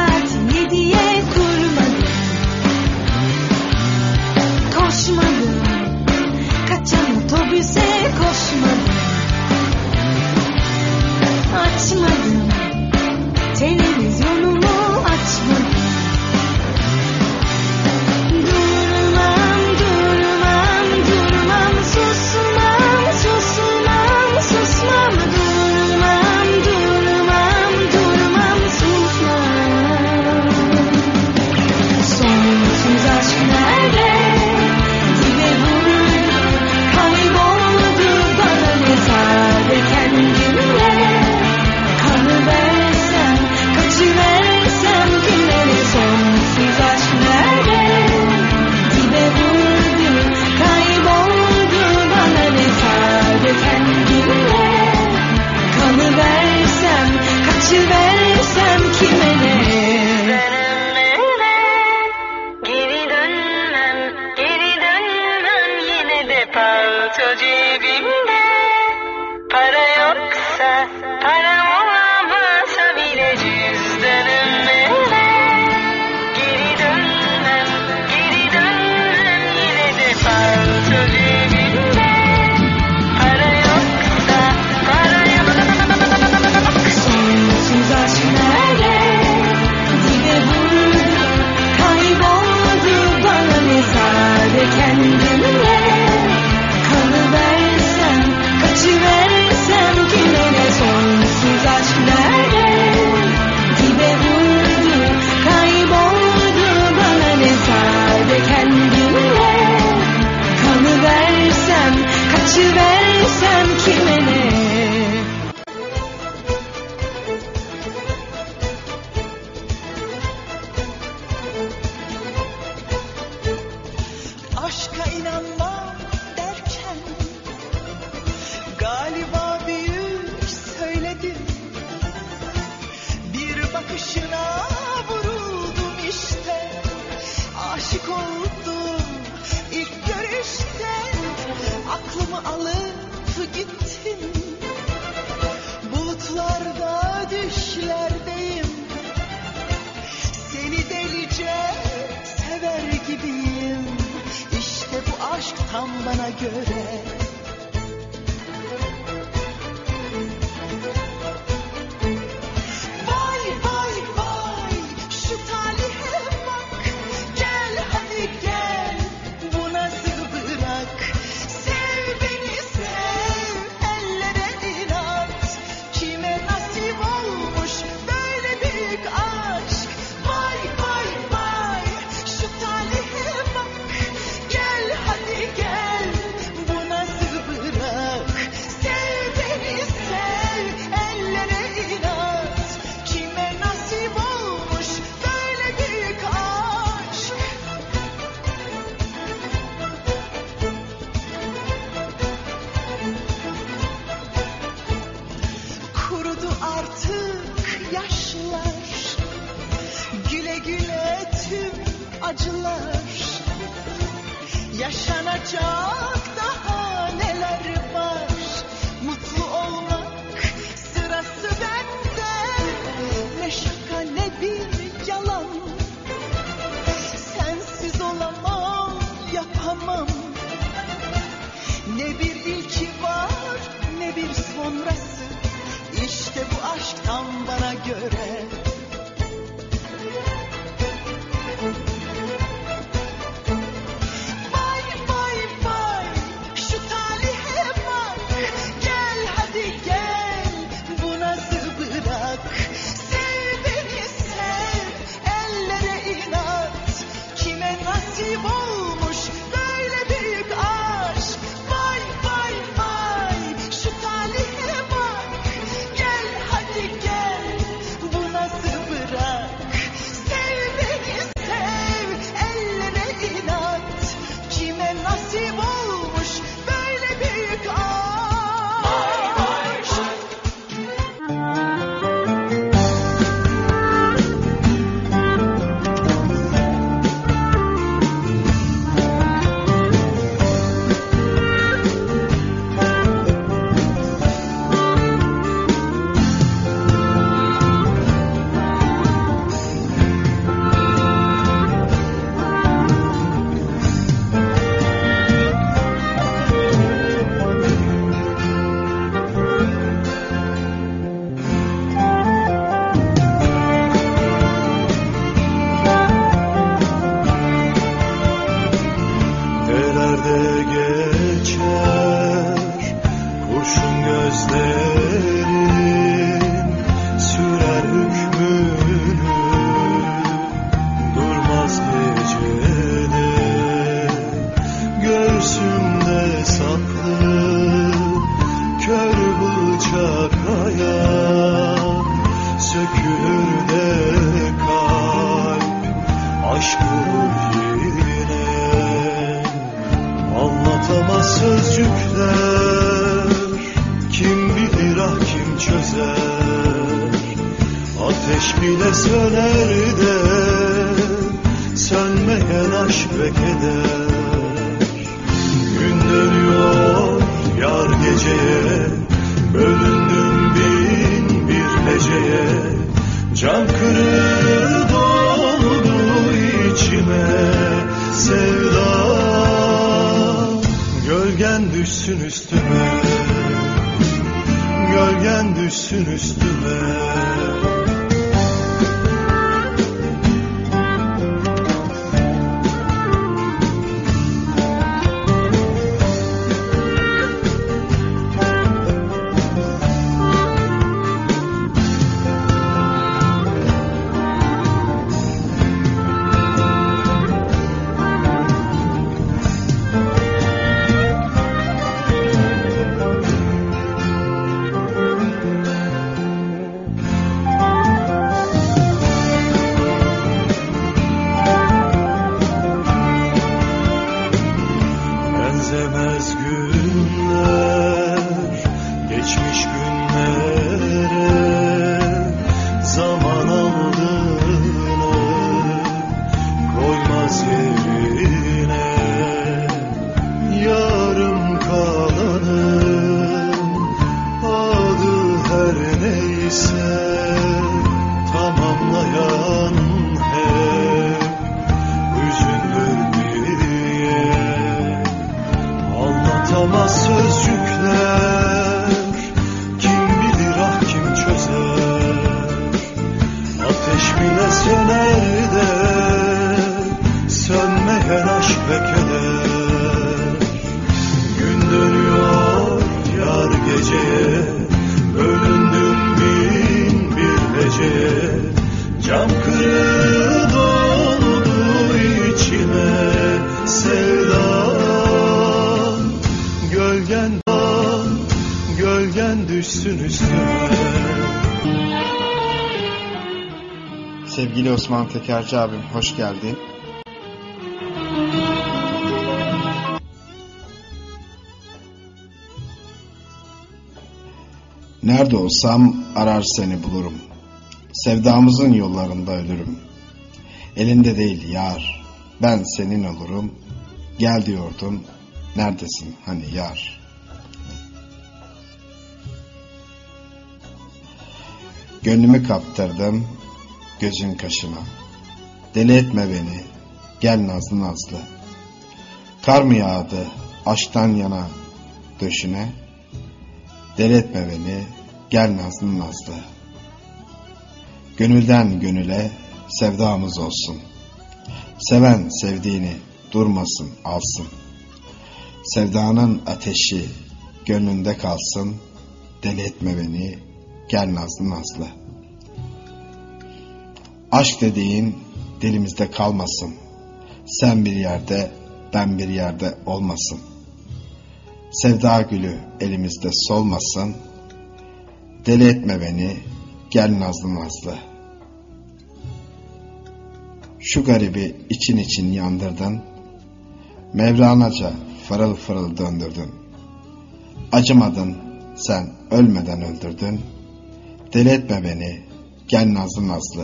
Koşmadım palto cebimde, para yoksa param olamazsa bile cüzdanım bende. Geri dönmem yine de palto cebimde, para yoksa para yok. Sonsuz aşk nerede? Dibe vurdu, kayboldu bana ne sade kendimle. Kalıversem, kaçıversem kime ne? Sonsuz aşk nerede? Dibe vurdu, kayboldu bana ne sade kendimle. Kalıversem, kaçıversem kime ne? Aşka inanmam derken galiba büyük söyledim. Bir bakışına vuruldum işte. Aşık oldum ilk görüşte. Aklımı alıp gittin. Bulutlarda düşlerdeyim. Seni delice sever gibiyim. İşte bu aşk tam bana göre. Vay vay vay şu talihe bak. Gel hadi gel bu nasıl bırak. Sev beni sev ellere inat. Kime nasip olmuş böyle büyük aşk. Vay vay vay şu talihe bak. Gel hadi gel bu nasıl bırak. Sev beni sev ellere inat. Kime nasip olmuş böyle büyük aşk. Kurudu artık yaşlar. Güle güle tüm acılar. Yaşanacak daha neler var. Mutlu olmak sırası bende. Ne şaka ne bir yalan. Sensiz olamam, yapamam. Ne bir ilki var ne bir sonrası. İşte bu aşk tam bana göre. Vay vay vay şu talihe bak. Gel hadi gel bu nasıl bırak. Sev beni sev ellere inat. Kime nasip olmuş böyle büyük aşk. Vay vay vay şu talihe bak. Gel hadi gel bu nasıl bırak. Sev beni sev ellere inat. Kime nasip olmuş böyle büyük aşk. Nelerde geçer kurşun gözlerin, sürer hükmünü, durmaz gecede. Göğsümde saklı kör bıçak ayak, sökülür de kalp, aşk vurur yine. Anlatamaz sözcükler, kim bilir ah kim çözer. Ateş bile söner de sönmeyen aşk ve keder. Gün dönüyor yar geceye, bölündüm bin bir heceye. Can kırığı doldu içime sevda. Gölgen düşsün üstüme, gölgen düşsün üstüme. Sevgili Osman Tekerci abim, hoş geldin. Nerede olsam arar seni bulurum. Sevdamızın yollarında ölürüm. Elinde değil yar, ben senin olurum. Gel diyordum, neredesin hani yar? Gönlümü kaptırdım gözün kaşına. Deli etme beni, gel nazlı nazlı. Kar mı yağdı aşktan yana döşüne? Deli etme beni, gel nazlı nazlı. Gönülden gönüle sevdamız olsun. Seven sevdiğini durmasın alsın. Sevdanın ateşi gönlünde kalsın. Deli etme beni, gel nazlı nazlı. Aşk dediğin dilimizde kalmasın. Sen bir yerde, ben bir yerde olmasın. Sevda gülü elimizde solmasın. Deli etme beni, gel nazlı nazlı. Şu garibi için için yandırdın. Mevlanaca fırıl fırıl döndürdün. Acımadın, sen ölmeden öldürdün. Deli etme beni, gel nazlı nazlı.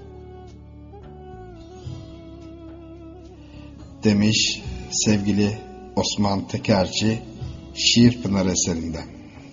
Demiş sevgili Osman Tekerci Şiir Pınar eserinden.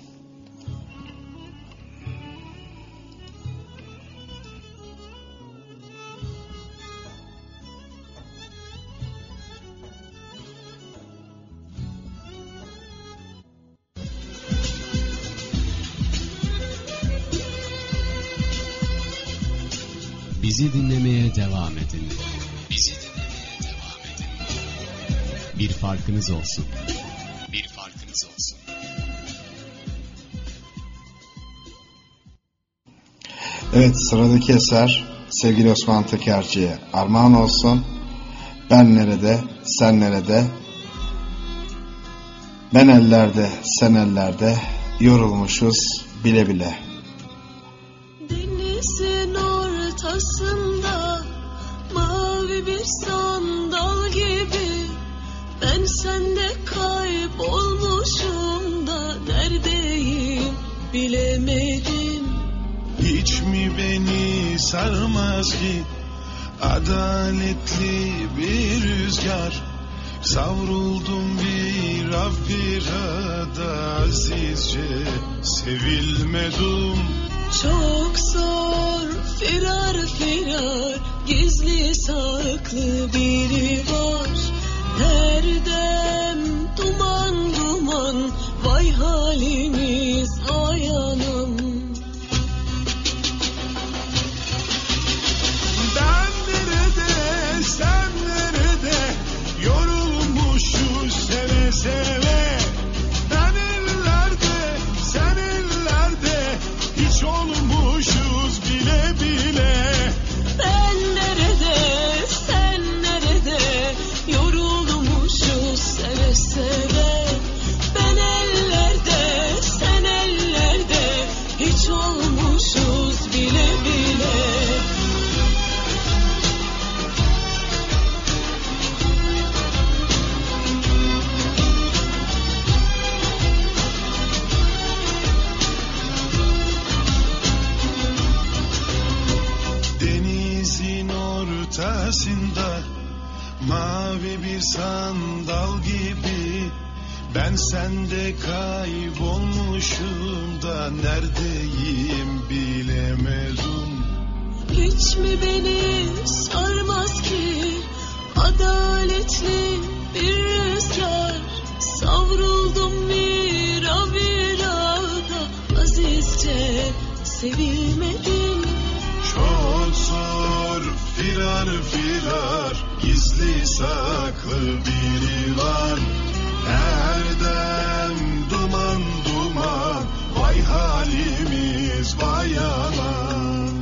Bizi dinlemeye devam edin. Bizi dinlemeye devam edin. Bir farkınız olsun. Bir farkınız olsun. Evet, sıradaki eser sevgili Osman Tekerci'ye armağan olsun. Ben nerede, sen nerede? Ben ellerde, sen ellerde, yorulmuşuz bile bile. Denizin ortasında mavi bir sandal gibi ben sende kaybolmuşum da neredeyim bilemedim. Hiç mi beni sarmaz ki adaletli bir rüzgar? Savruldum virada azizce sevilmedim. Çok zor firar firar, gizli saklı biri var. Her dem duman duman, vay halimiz ay anam. Ben nerede, sen nerede, yorulmuşuz seve seve. Ben ellerde, sen ellerde, hiç olmuşuz bile bile. Ben nerede, sen nerede, yorulmuşuz seve seve. Ben ellerde, sen ellerde, hiç olmuşuz bile bile. Denizin ortasında mavi bir sandal gibi, ben sende kaybolmuşum da neredeyim bilemedim. Hiç mi beni sarmaz ki adaletli bir rüzgar? Savruldum vira virada, azizce sevilmedim. Çok zor firar firar, gizli saklı biri var. Her dem duman duman, vay halimiz vay anam.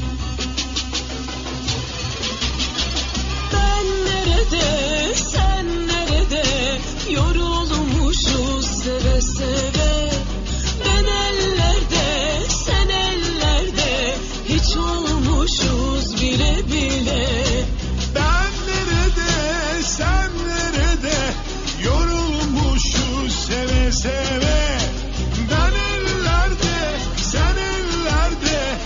Ben nerede, sen nerede, yorulmuşuz seve seve. Ben ellerde, sen ellerde, hiç olmuşuz bile bile. Ben nerede, sen nerede, yorulmuşuz seve seve. Ben ellerde, sen ellerde,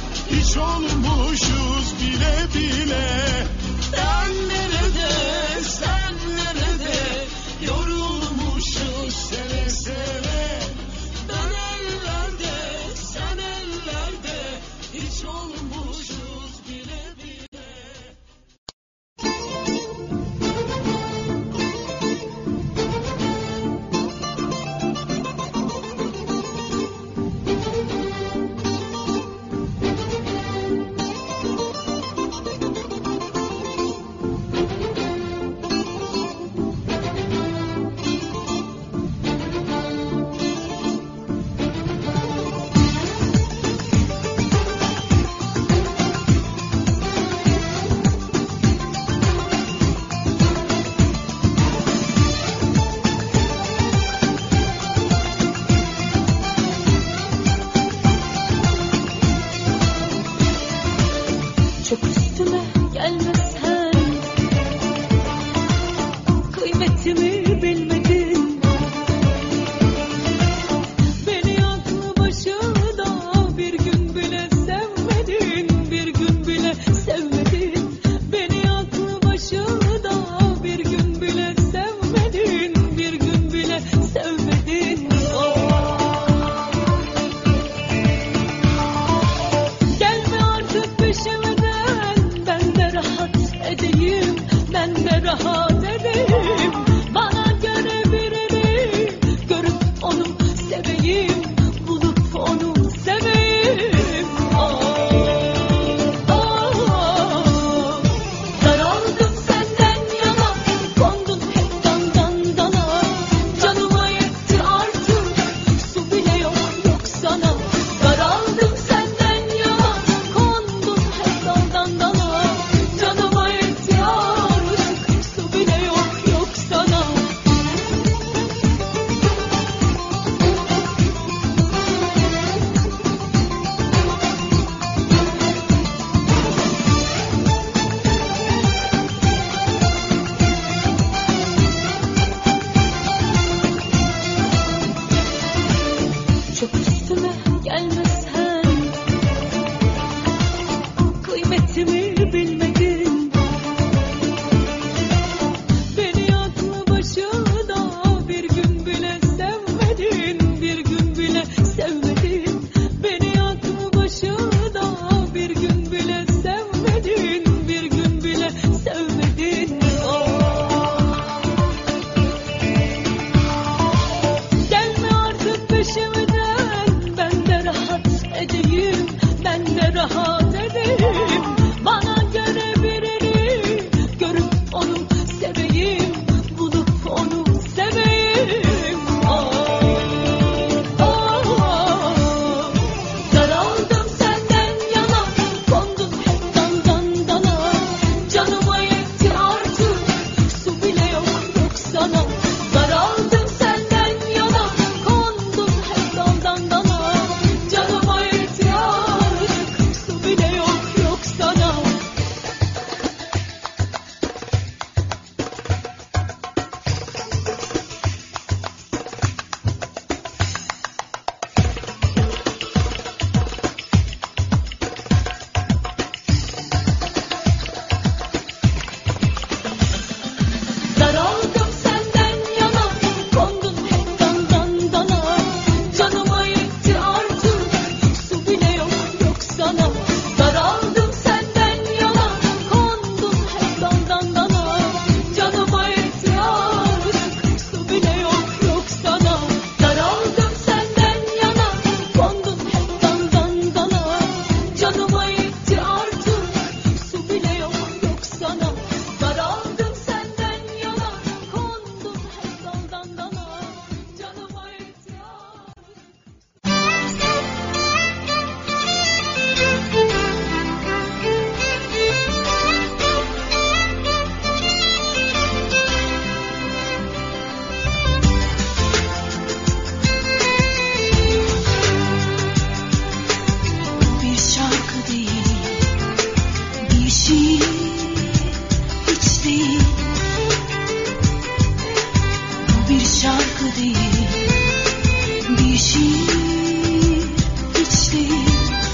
şarkı değil, bir şiir hiç değil.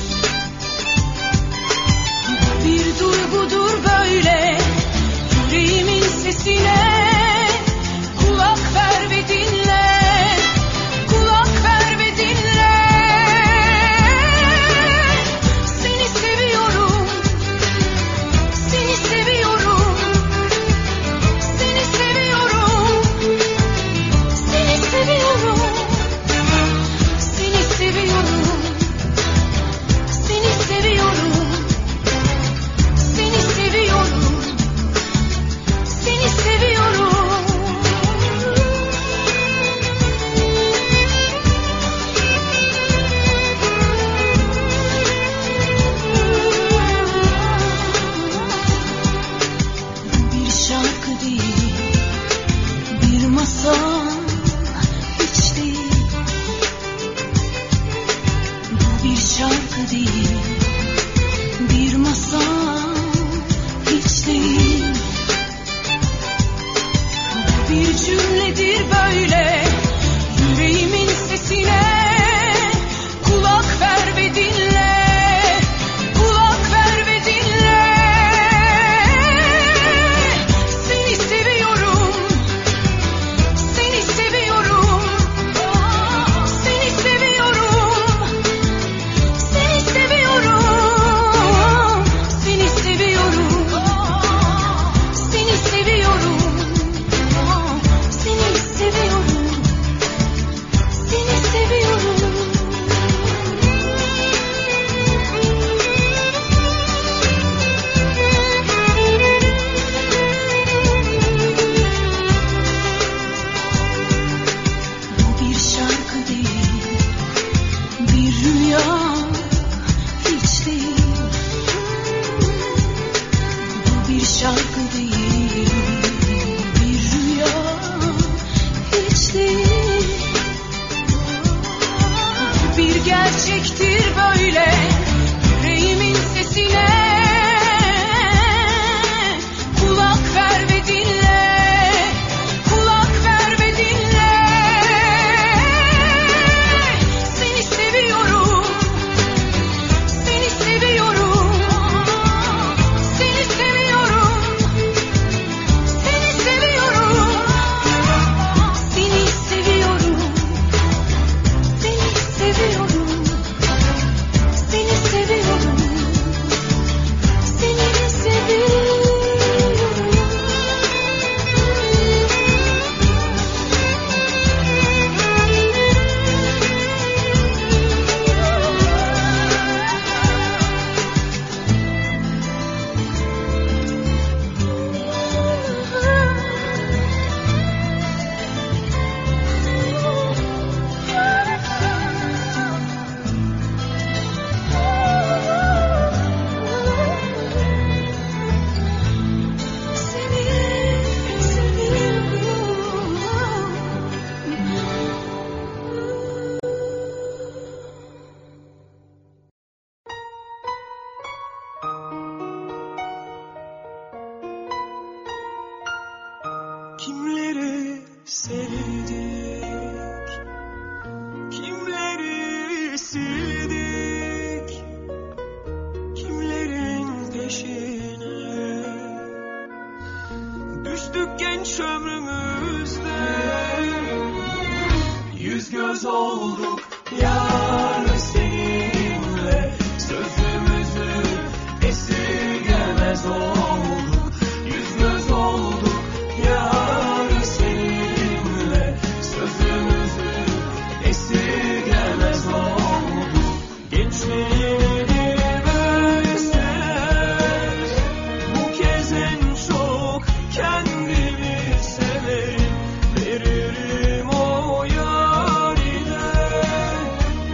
Bir duygudur böyle, yüreğimin sesine kulak ver ve dinle, kulak ver ve dinle. Seni seviyorum, seni seviyorum, seni seviyorum, seni seviyorum, seni seviyorum, seni seviyorum, seni seviyorum, seni seviyorum. Bir şarkı değil, bir masal hiç değil. Bu bir şarkı değil, bir masal hiç değil. Bu bir cümledir böyle, yüreğimin sesine kulak ver ve dinle, kulak ver ve dinle. Seni seviyorum, seni seviyorum, seni seviyorum, seni seviyorum, seni seviyorum, seni seviyorum, seni seviyorum, seni seviyorum. Bu bir şarkı değil, bir rüya hiç değil. Bu bir şarkı değil, bir rüya hiç değil. Bir gerçektir böyle, yüreğimin sesine kulak ver ve dinle, kulak ver ve dinle. Seni seviyorum, seni seviyorum, seni seviyorum, seni seviyorum, seni seviyorum, seni seviyorum, seni seviyorum, seni seviyorum. Kimleri sevdik, kimleri sildik, kimlerin peşine düştük genç ömrümüzde. Yüz göz olduk yar seninle, sözümüzü esirgemez olduk. Yüz göz olduk yar seninle, sözümüzü esirgemez olduk. Gençliğini verseler, bu kez en çok kendimi severim. Veririm o yarine,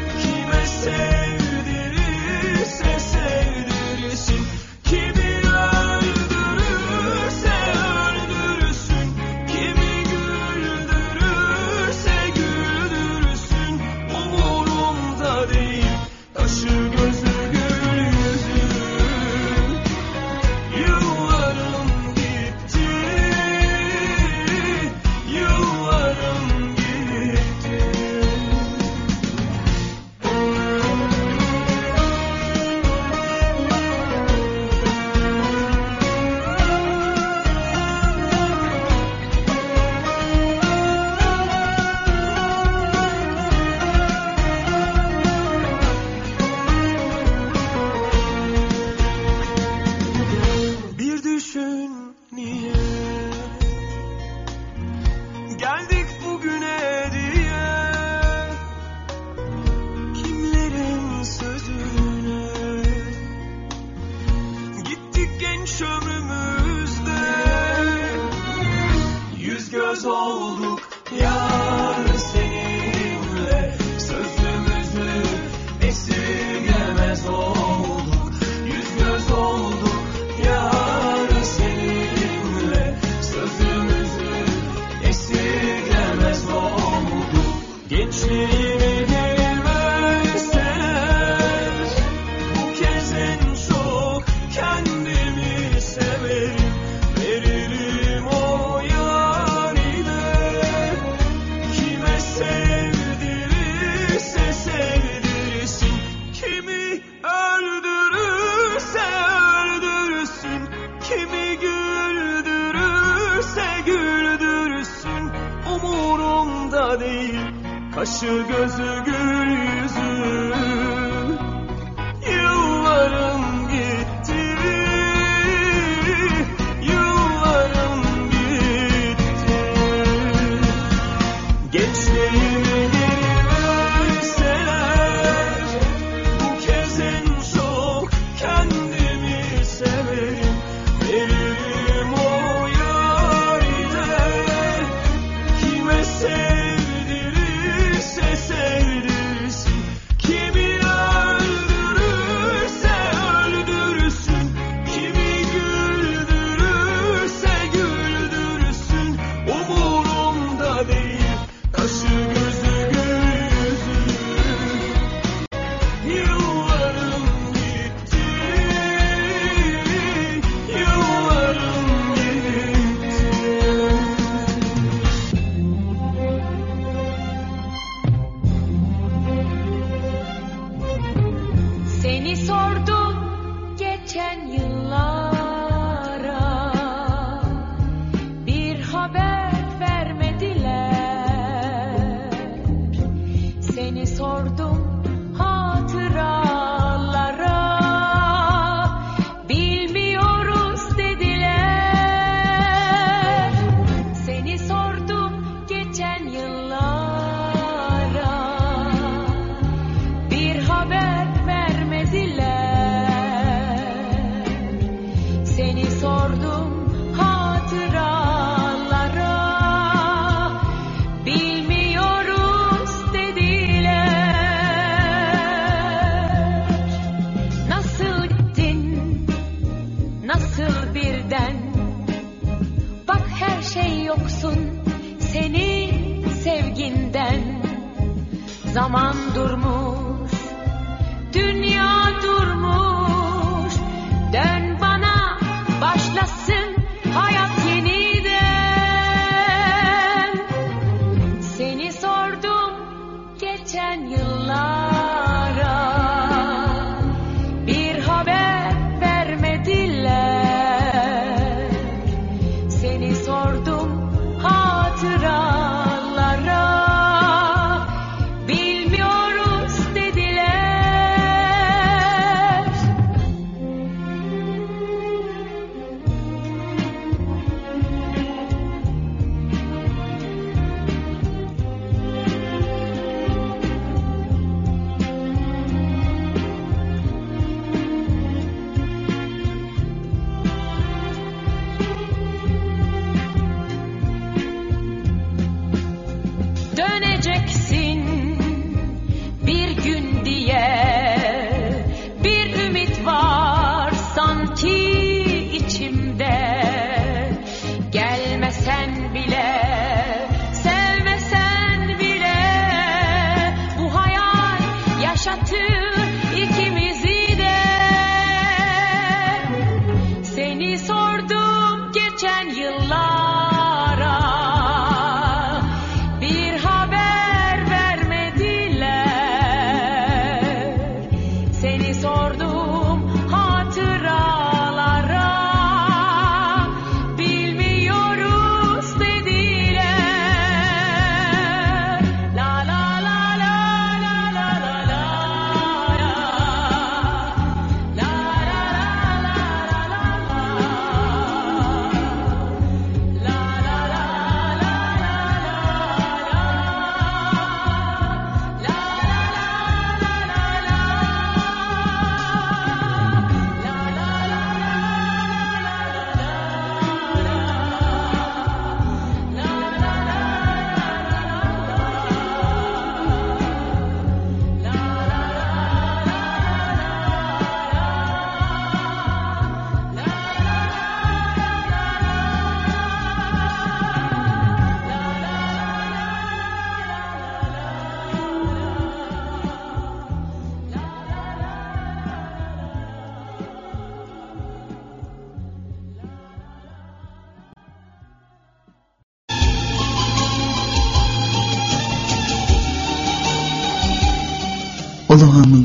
göz olduk yar seninle, sözümüzü esirgemez olduk. Yüz göz olduk yar seninle, sözümüzü esirgemez olduk. Gençliğimi geri verseler, bu kez en çok kendimi severim. Veririm o yarine, kime sevdirirse sevdirsin, kimi öldürürse öldürsün, kimi güldürürse güldürsün. Umurumda değil kaşı gözü gül yüzü. Yıllarım gitti, yıllarım gitti. Gençliğimi geri verseler, bu kez en çok kendimi severim. Veririm o yarine, kime sevdirirse sevdirsin, kimi öldürürse öldürsün, kimi güldürürse güldürsün. Umurumda değil kaşı gözü gül yüzü. Yıllarım gitti, yıllarım gitti. Seni sordum geçen yıllara, bir haber vermediler. Seni sordum hatıralara, bilmiyoruz dediler. Seni sordum geçen yıllara, bir haber vermediler. Seni sordum hatıralara, bilmiyoruz dediler. Nasıl gittin, nasıl birden, bak her şey yoksun senin sevginden. Zaman durmuş, dünya durmuş, dön bana başlasın hayat yeniden. Seni sordum geçen yıllara, bir haber vermediler. Seni sordum hatıralara, bilmiyoruz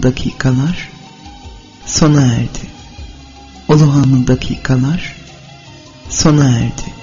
dakikalar sona erdi. Uluhanlı dakikalar sona erdi.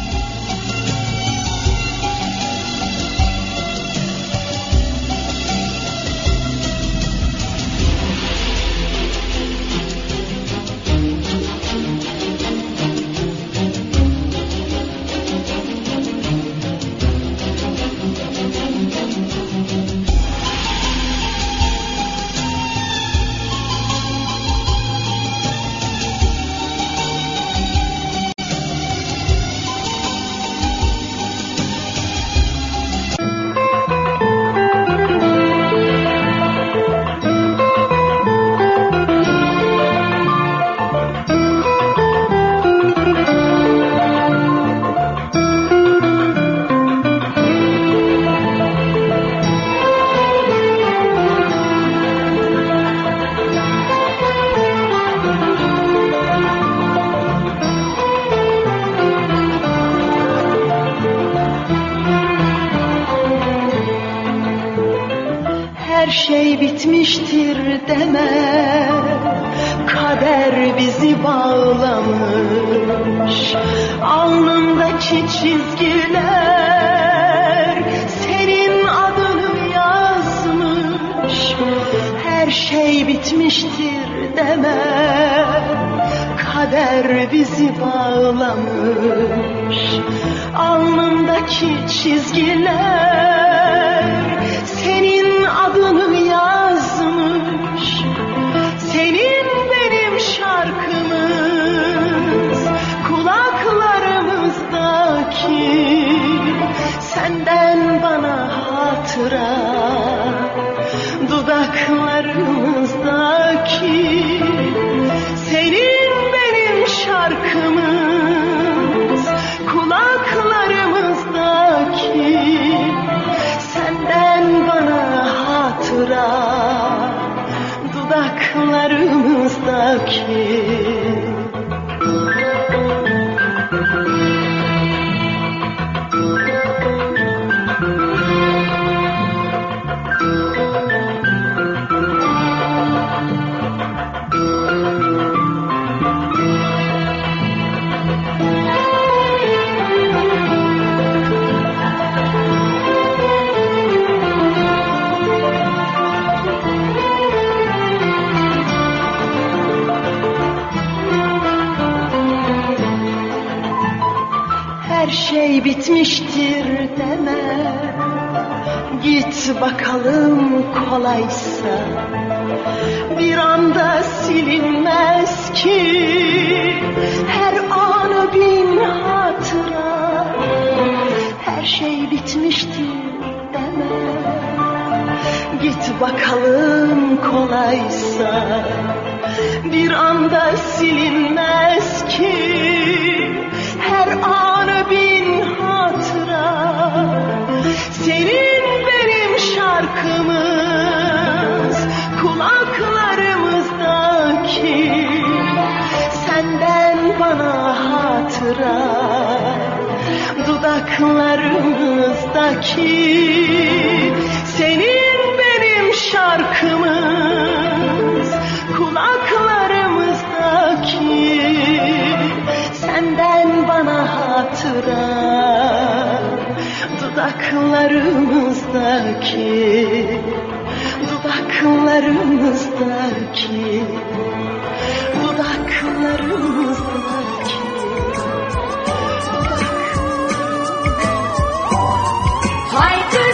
Her şey bitmiştir deme, kader bizi bağlamış. Alnımdaki çizgiler senin adını yazmış. Her şey bitmiştir deme, kader bizi bağlamış. Alnımdaki çizgiler senin adını yazmış. Senin benim şarkımız kulaklarımızdaki, senden bana hatıra dudaklarımızdaki. Senin benim şarkımız kulaklarımızdaki, senden bana hatıra dudaklarımızdaki. Her şey bitmiştir deme, git bakalım kolaysa. Bir anda silinmez ki her anı bin hatıra. Her şey bitmiştir deme, git bakalım kolaysa. Bir anda silinmez ki her anı bin hatıra. Senin benim şarkımız kulaklarımızdaki, senden bana hatıra dudaklarımızdaki. Senin benim şarkımız kulaklarımızdaki, senden bana hatıra dudaklarımızdaki, dudaklarımızdaki, dudaklarımızdaki. Haydi